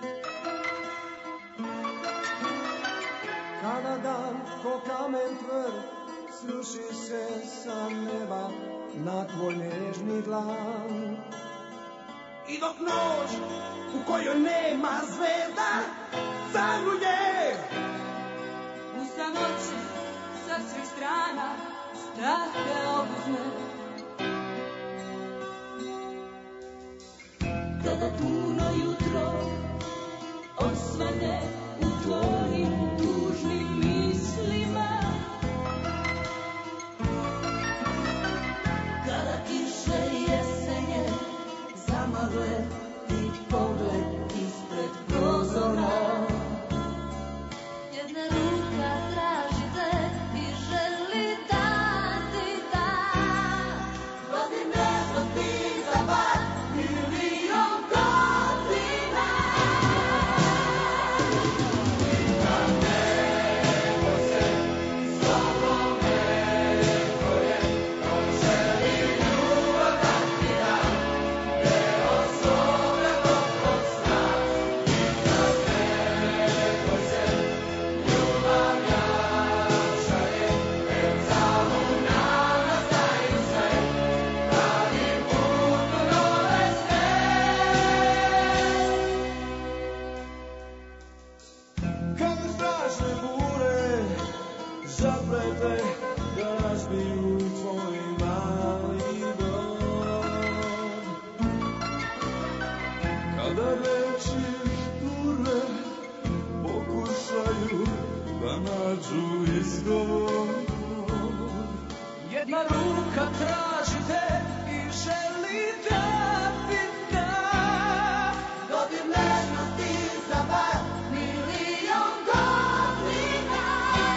Kada dan ko kamen tvrd sruši se sa neba na tvoj nežni dlan. I dok noć u kojoj nema zvezda zagruje U samoći sa svih strana strah te obuzme. Kada puno jutro osvane u tvojim tužnim mislima, kada kiše jesenje zamagle ti pogled ispred prozora. Jedna ruka traži te i želi da ti da godinu ti za bar milion godina. Kada strašne bure zaplete da razbiju tvoj mali dom. Kada reči žure pokušaju da nađu izgovor. Jedna ruka traži te i želi da ti da dodir nežnosti za bar milion godina.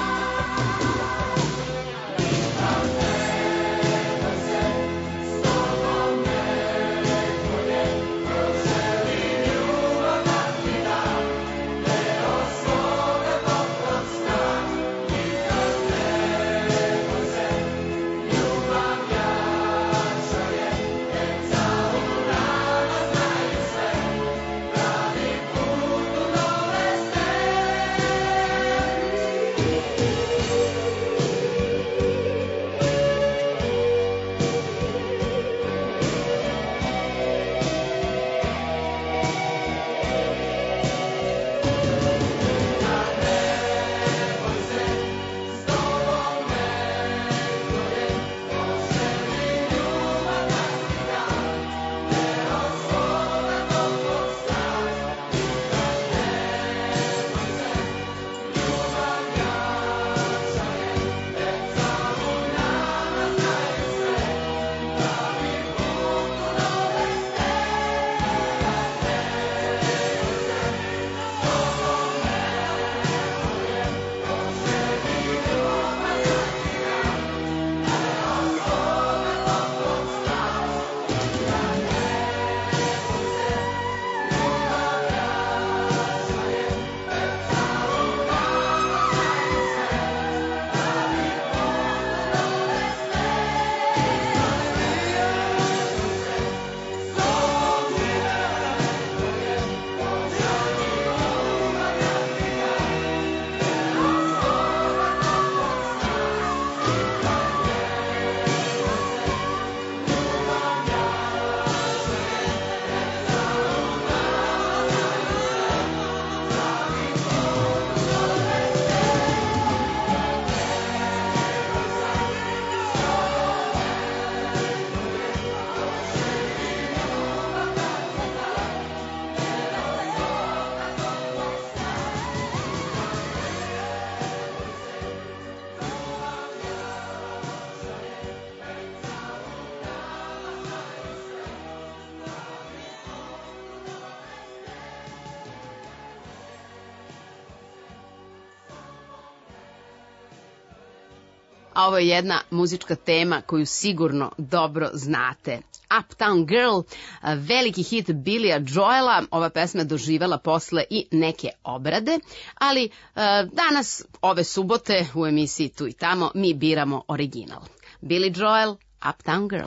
Imam neko se s tobom neko je ko želi ljubav da ti da deo svoga toplog sna. Imam neko se ljubav ja a ovo je jedna muzička tema koju sigurno dobro znate. Uptown Girl, veliki hit Billya Joela, ova pesma je doživela posle i neke obrade, ali e, danas, ove subote, u emisiji Tu i tamo, mi biramo original. Billy Joel, Uptown Girl.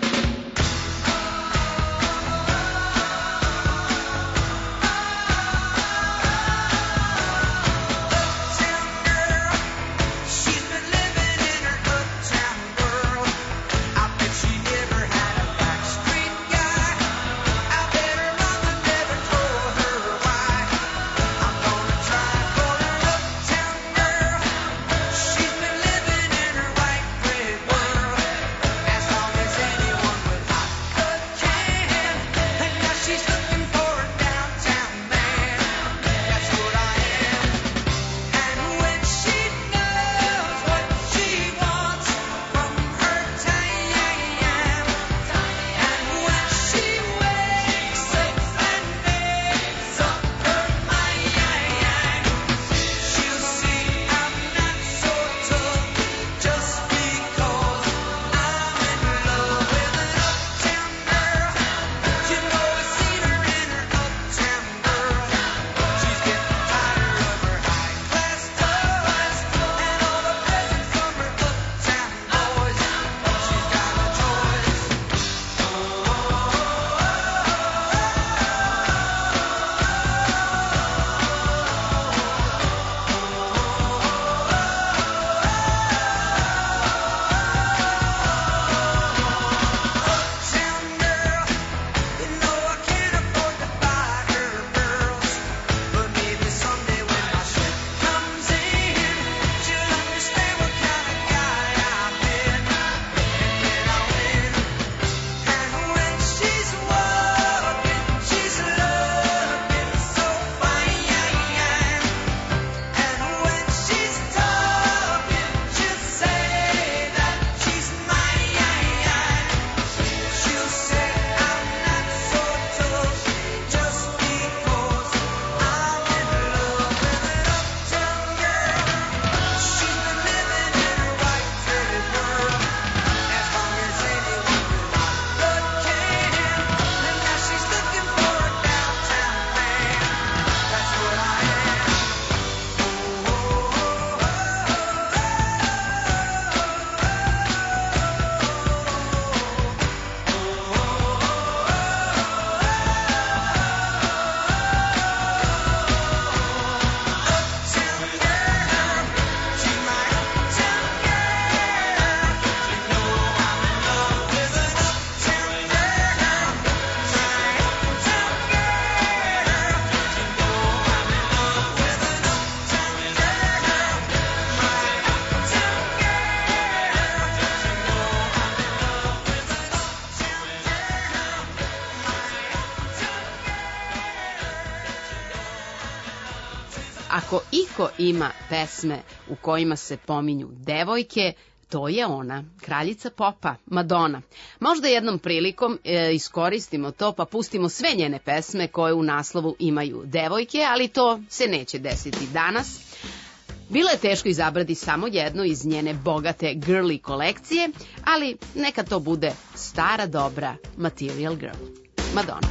Ako iko ima pesme u kojima se pominju devojke, to je ona, kraljica popa, Madonna. Možda jednom prilikom e, iskoristimo to pa pustimo sve njene pesme koje u naslovu imaju devojke, ali to se neće desiti danas. Bilo je teško izabrati samo jednu iz njene bogate girly kolekcije, ali neka to bude stara dobra Material Girl, Madonna.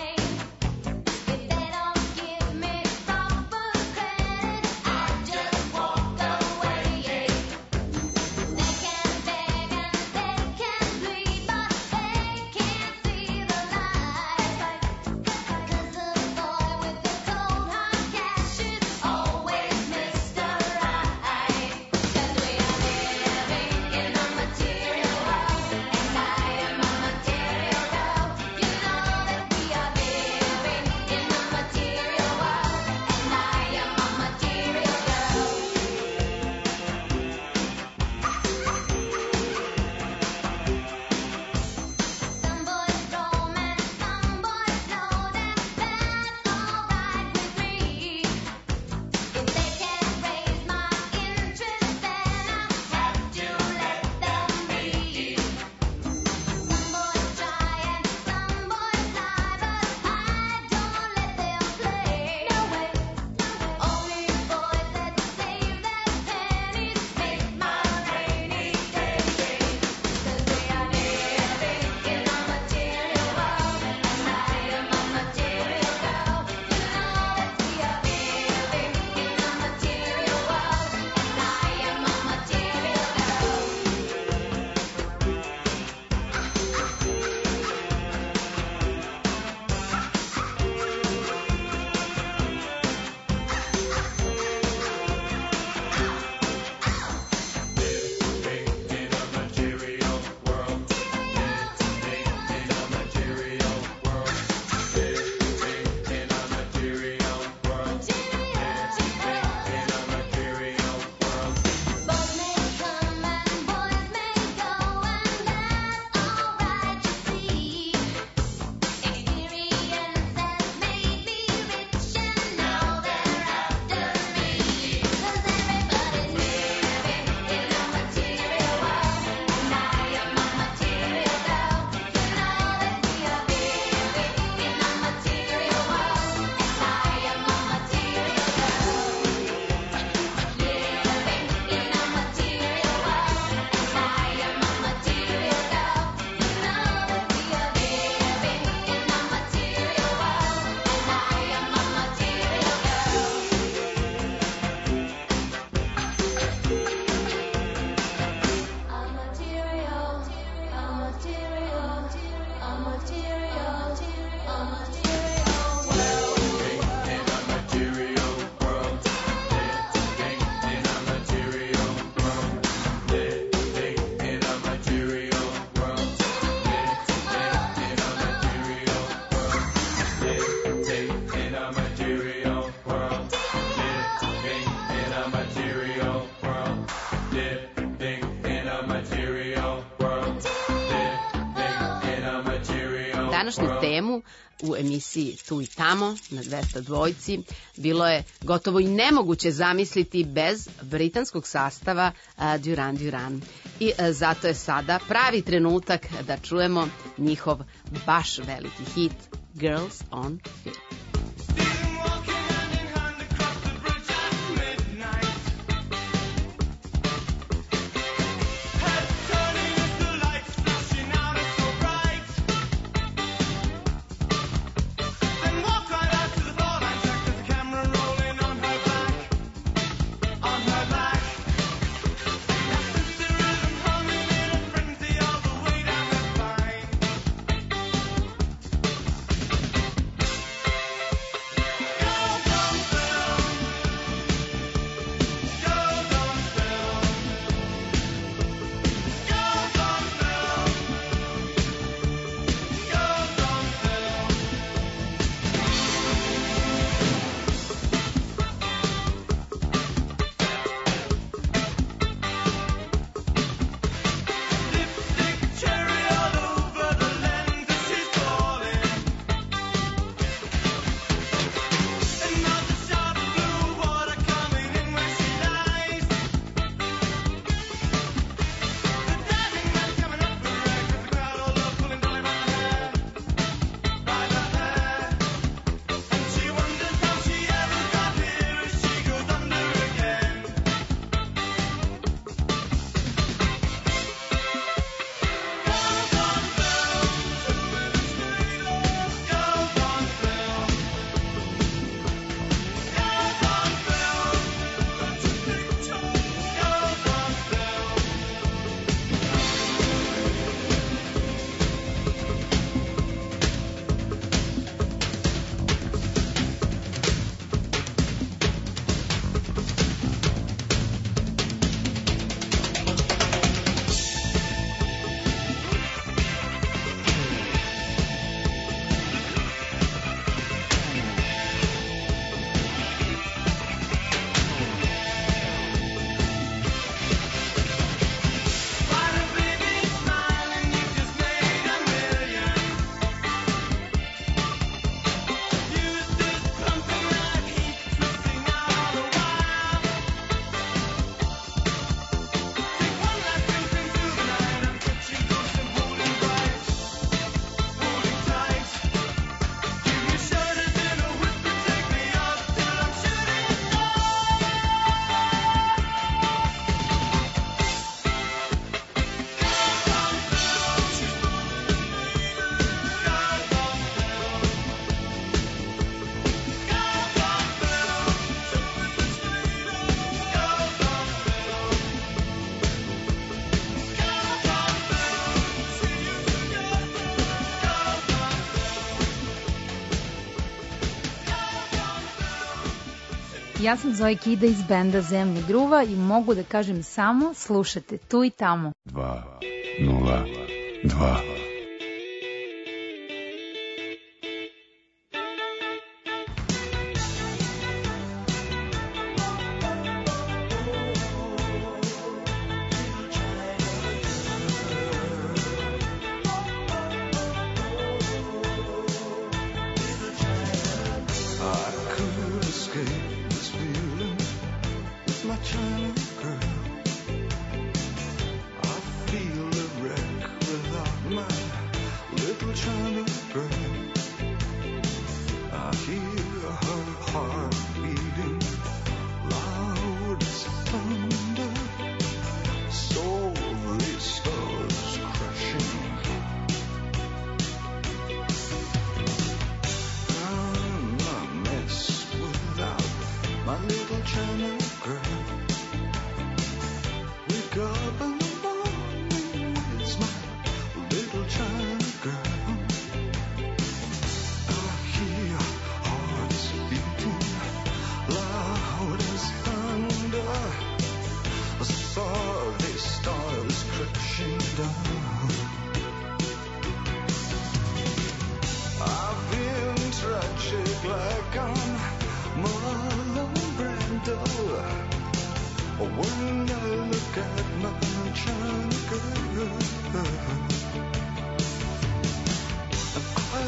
Just današnju temu u emisiji Tu i tamo na dvesta dvojci bilo je gotovo i nemoguće zamisliti bez britanskog sastava a, Duran Duran. I a, zato je sada pravi trenutak da čujemo njihov baš veliki hit Girls on Film. Ja sam Zoe Kida iz benda Zemlja Gruva i mogu da kažem samo slušate Tu i tamo. Dva, nula, dva. Quite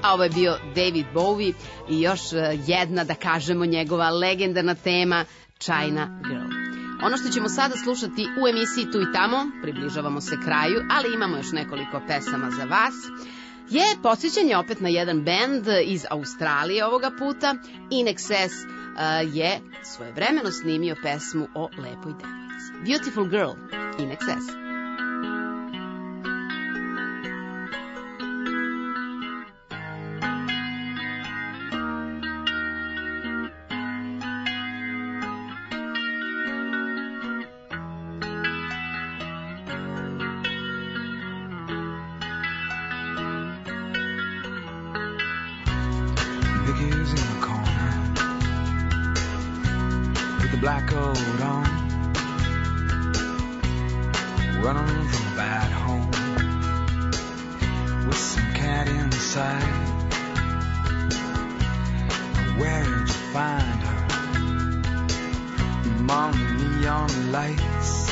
a ovo je bio David Bowie i još e, jedna, da kažemo, njegova legendarna tema China Girl. Ono što ćemo sada slušati u emisiji Tu i tamo, približavamo se kraju, ali imamo još nekoliko pesama za vas, je podsjećanje opet na jedan bend iz Australije ovoga puta. In Excess uh, je svojevremeno snimio pesmu o lepoj devojci. Beautiful Girl, In Excess. Biggie's in the corner with the black coat on, running from a bad home with some cat inside. Where'd you find her? Among the neon lights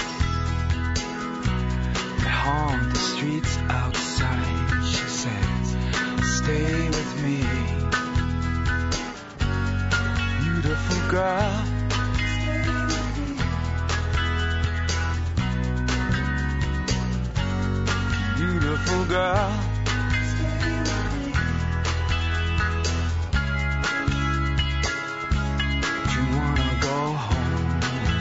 that haunt the streets outside. She says, stay with me, beautiful girl. Beautiful girl. Do you wanna go home?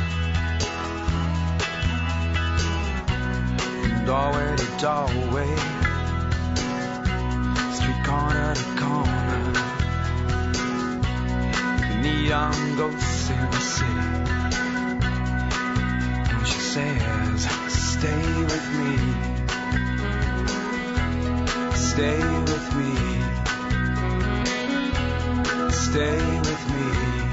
From doorway to doorway, street corner to corner, neon ghosts in the city. And she says, stay with me, stay with me, stay with me,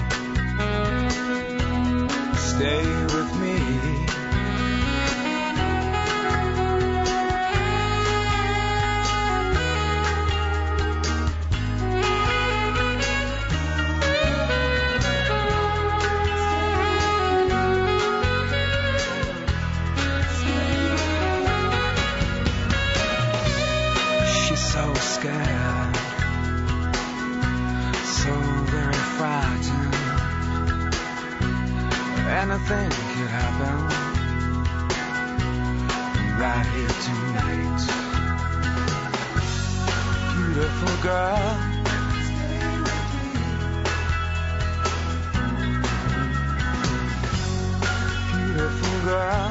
stay with me. So scared, so very frightened. Anything could happen right here tonight. Beautiful girl, beautiful girl.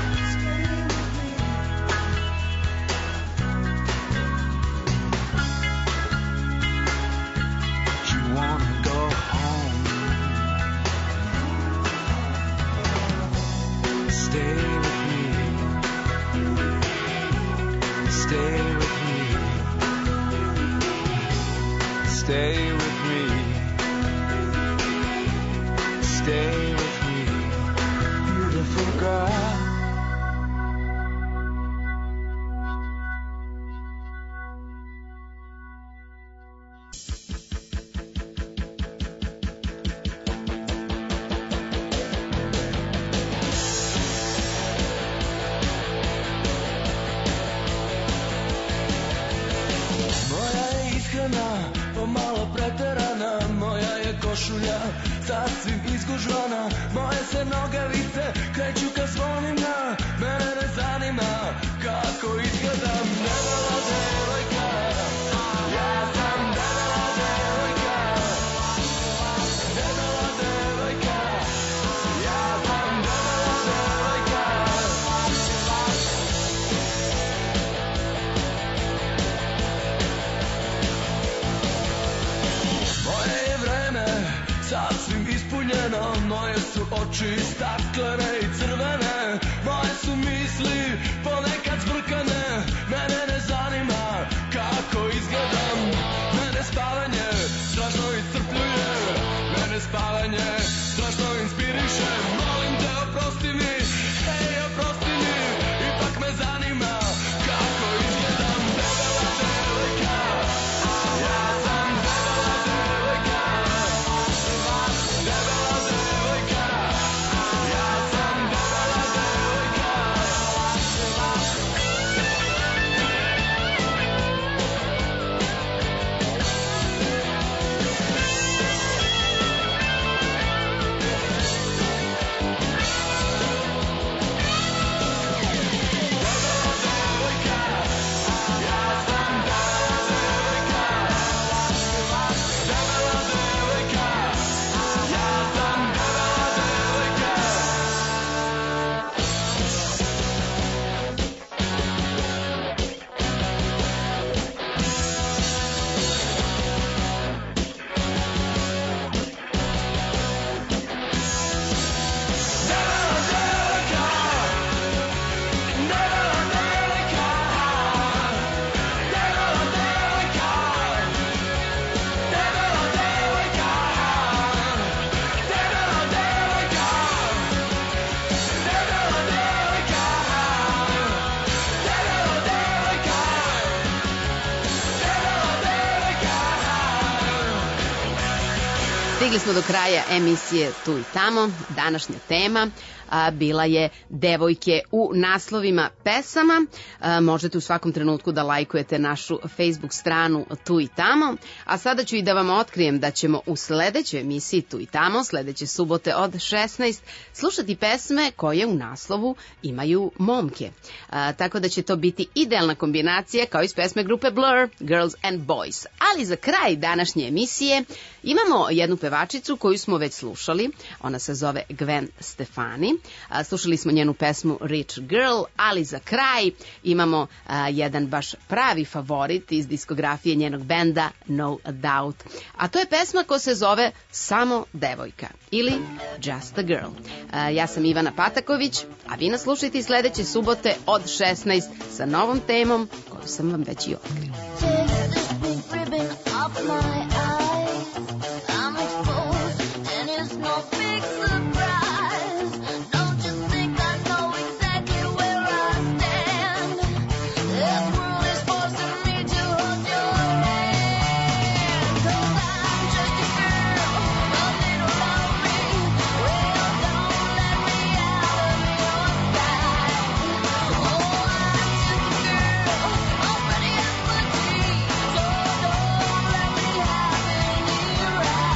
Stay with me, stay with me, beautiful girl. Moja ishrana pomalo preterana, moja je košulja sasvim izgužvana, moje se nogavice kreću ka zvonima, mene ne zanima kako izgledam. Debela devojka, ja sam debela devojka, debela devojka, ja sam debela devojka. Moje je vreme sasvim ispunjeno, moje su oči staklene i crvene, moje su misli ponekad zbrkane, mene ne zanima kako izgledam. Mene spavanje strašno iscrpljuje, mene spavanje strašno inspiriše. Molim te oprosti mi, hej oprosti mi, ipak me zanima kako izgledam. Debela devojka, ja sam debela devojka, debela devojka, ja sam Stigli smo do kraja emisije Tu i tamo. Današnja tema a, bila je devojke u naslovima pesama. A, možete u svakom trenutku da lajkujete našu Facebook stranu Tu i tamo. A sada ću i da vam otkrijem da ćemo u sledećoj emisiji Tu i tamo, sledeće subote od šesnaest, slušati pesme koje u naslovu imaju momke. A, tako da će to biti idealna kombinacija kao iz pesme grupe Blur, Girls and Boys. Ali za kraj današnje emisije imamo jednu pevačicu koju smo već slušali. Ona se zove Gwen Stefani. A, slušali smo njenu pesmu Rich Girl, ali za kraj imamo a, jedan baš pravi favorit iz diskografije njenog benda No Doubt. A to je pesma koja se zove Samo devojka ili Just a Girl. A, ja sam Ivana Pataković, a vi nas slušajte i sledeće subote od šesnaest sa novom temom koju sam vam već i otkrila. Off my eye, I'm exposed, and it's no big surprise. Don't you think I know exactly where I stand? This world is forcing me to hold your hand. 'Cause I'm just a girl, a little lonely. Well, don't let me out of your sight. Oh, I'm just a girl, already at my knees. So don't let me have any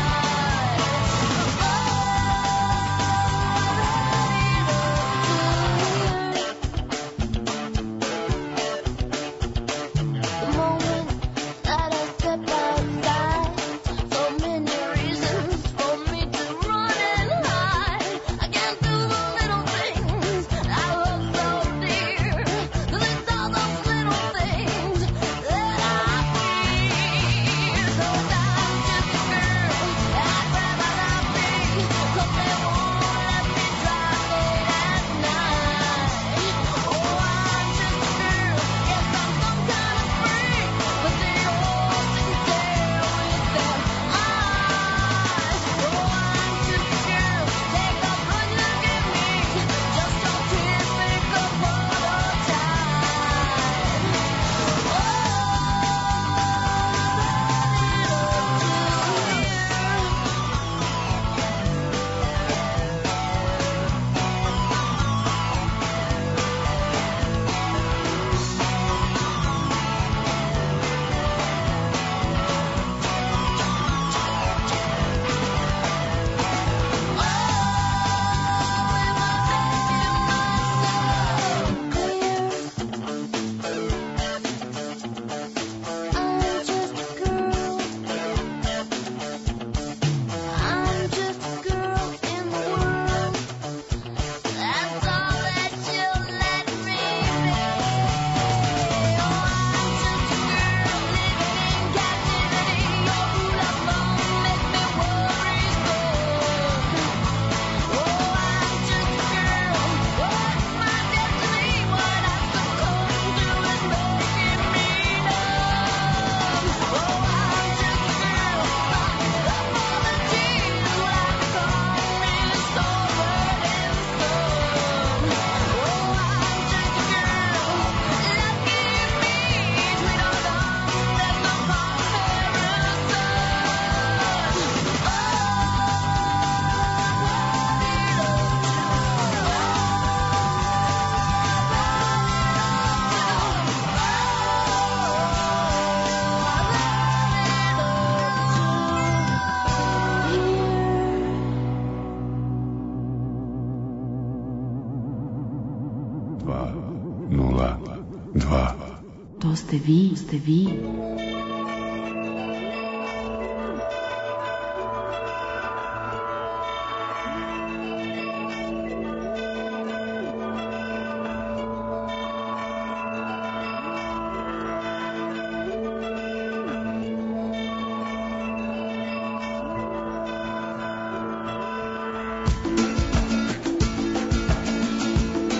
To ste vi, ste vi.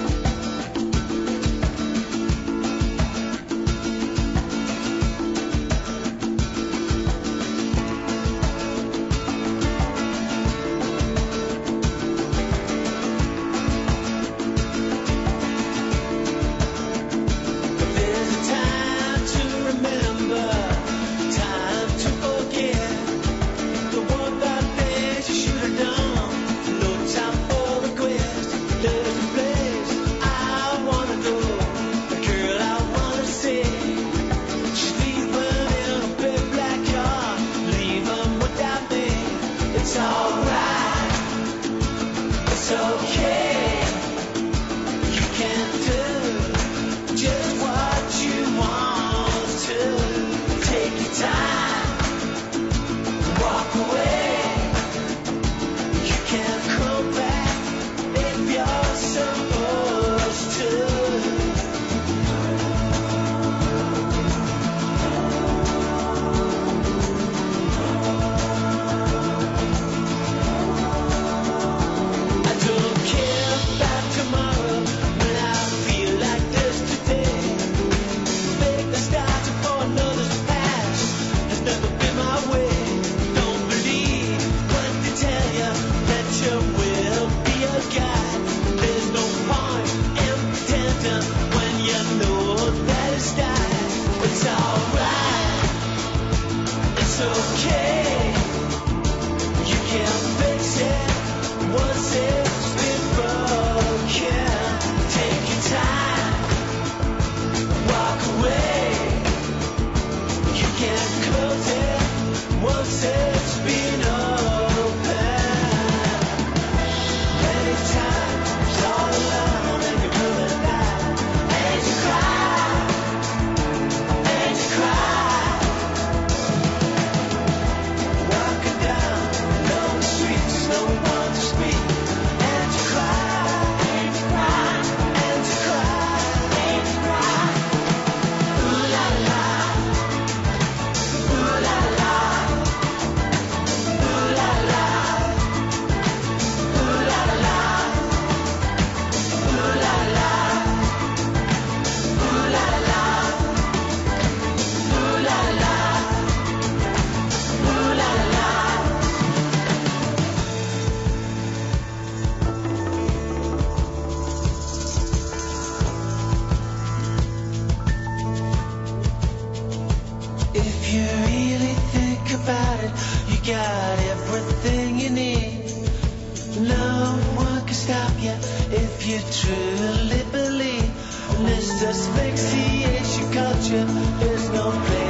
Thank just asphyxiates your culture. There's no place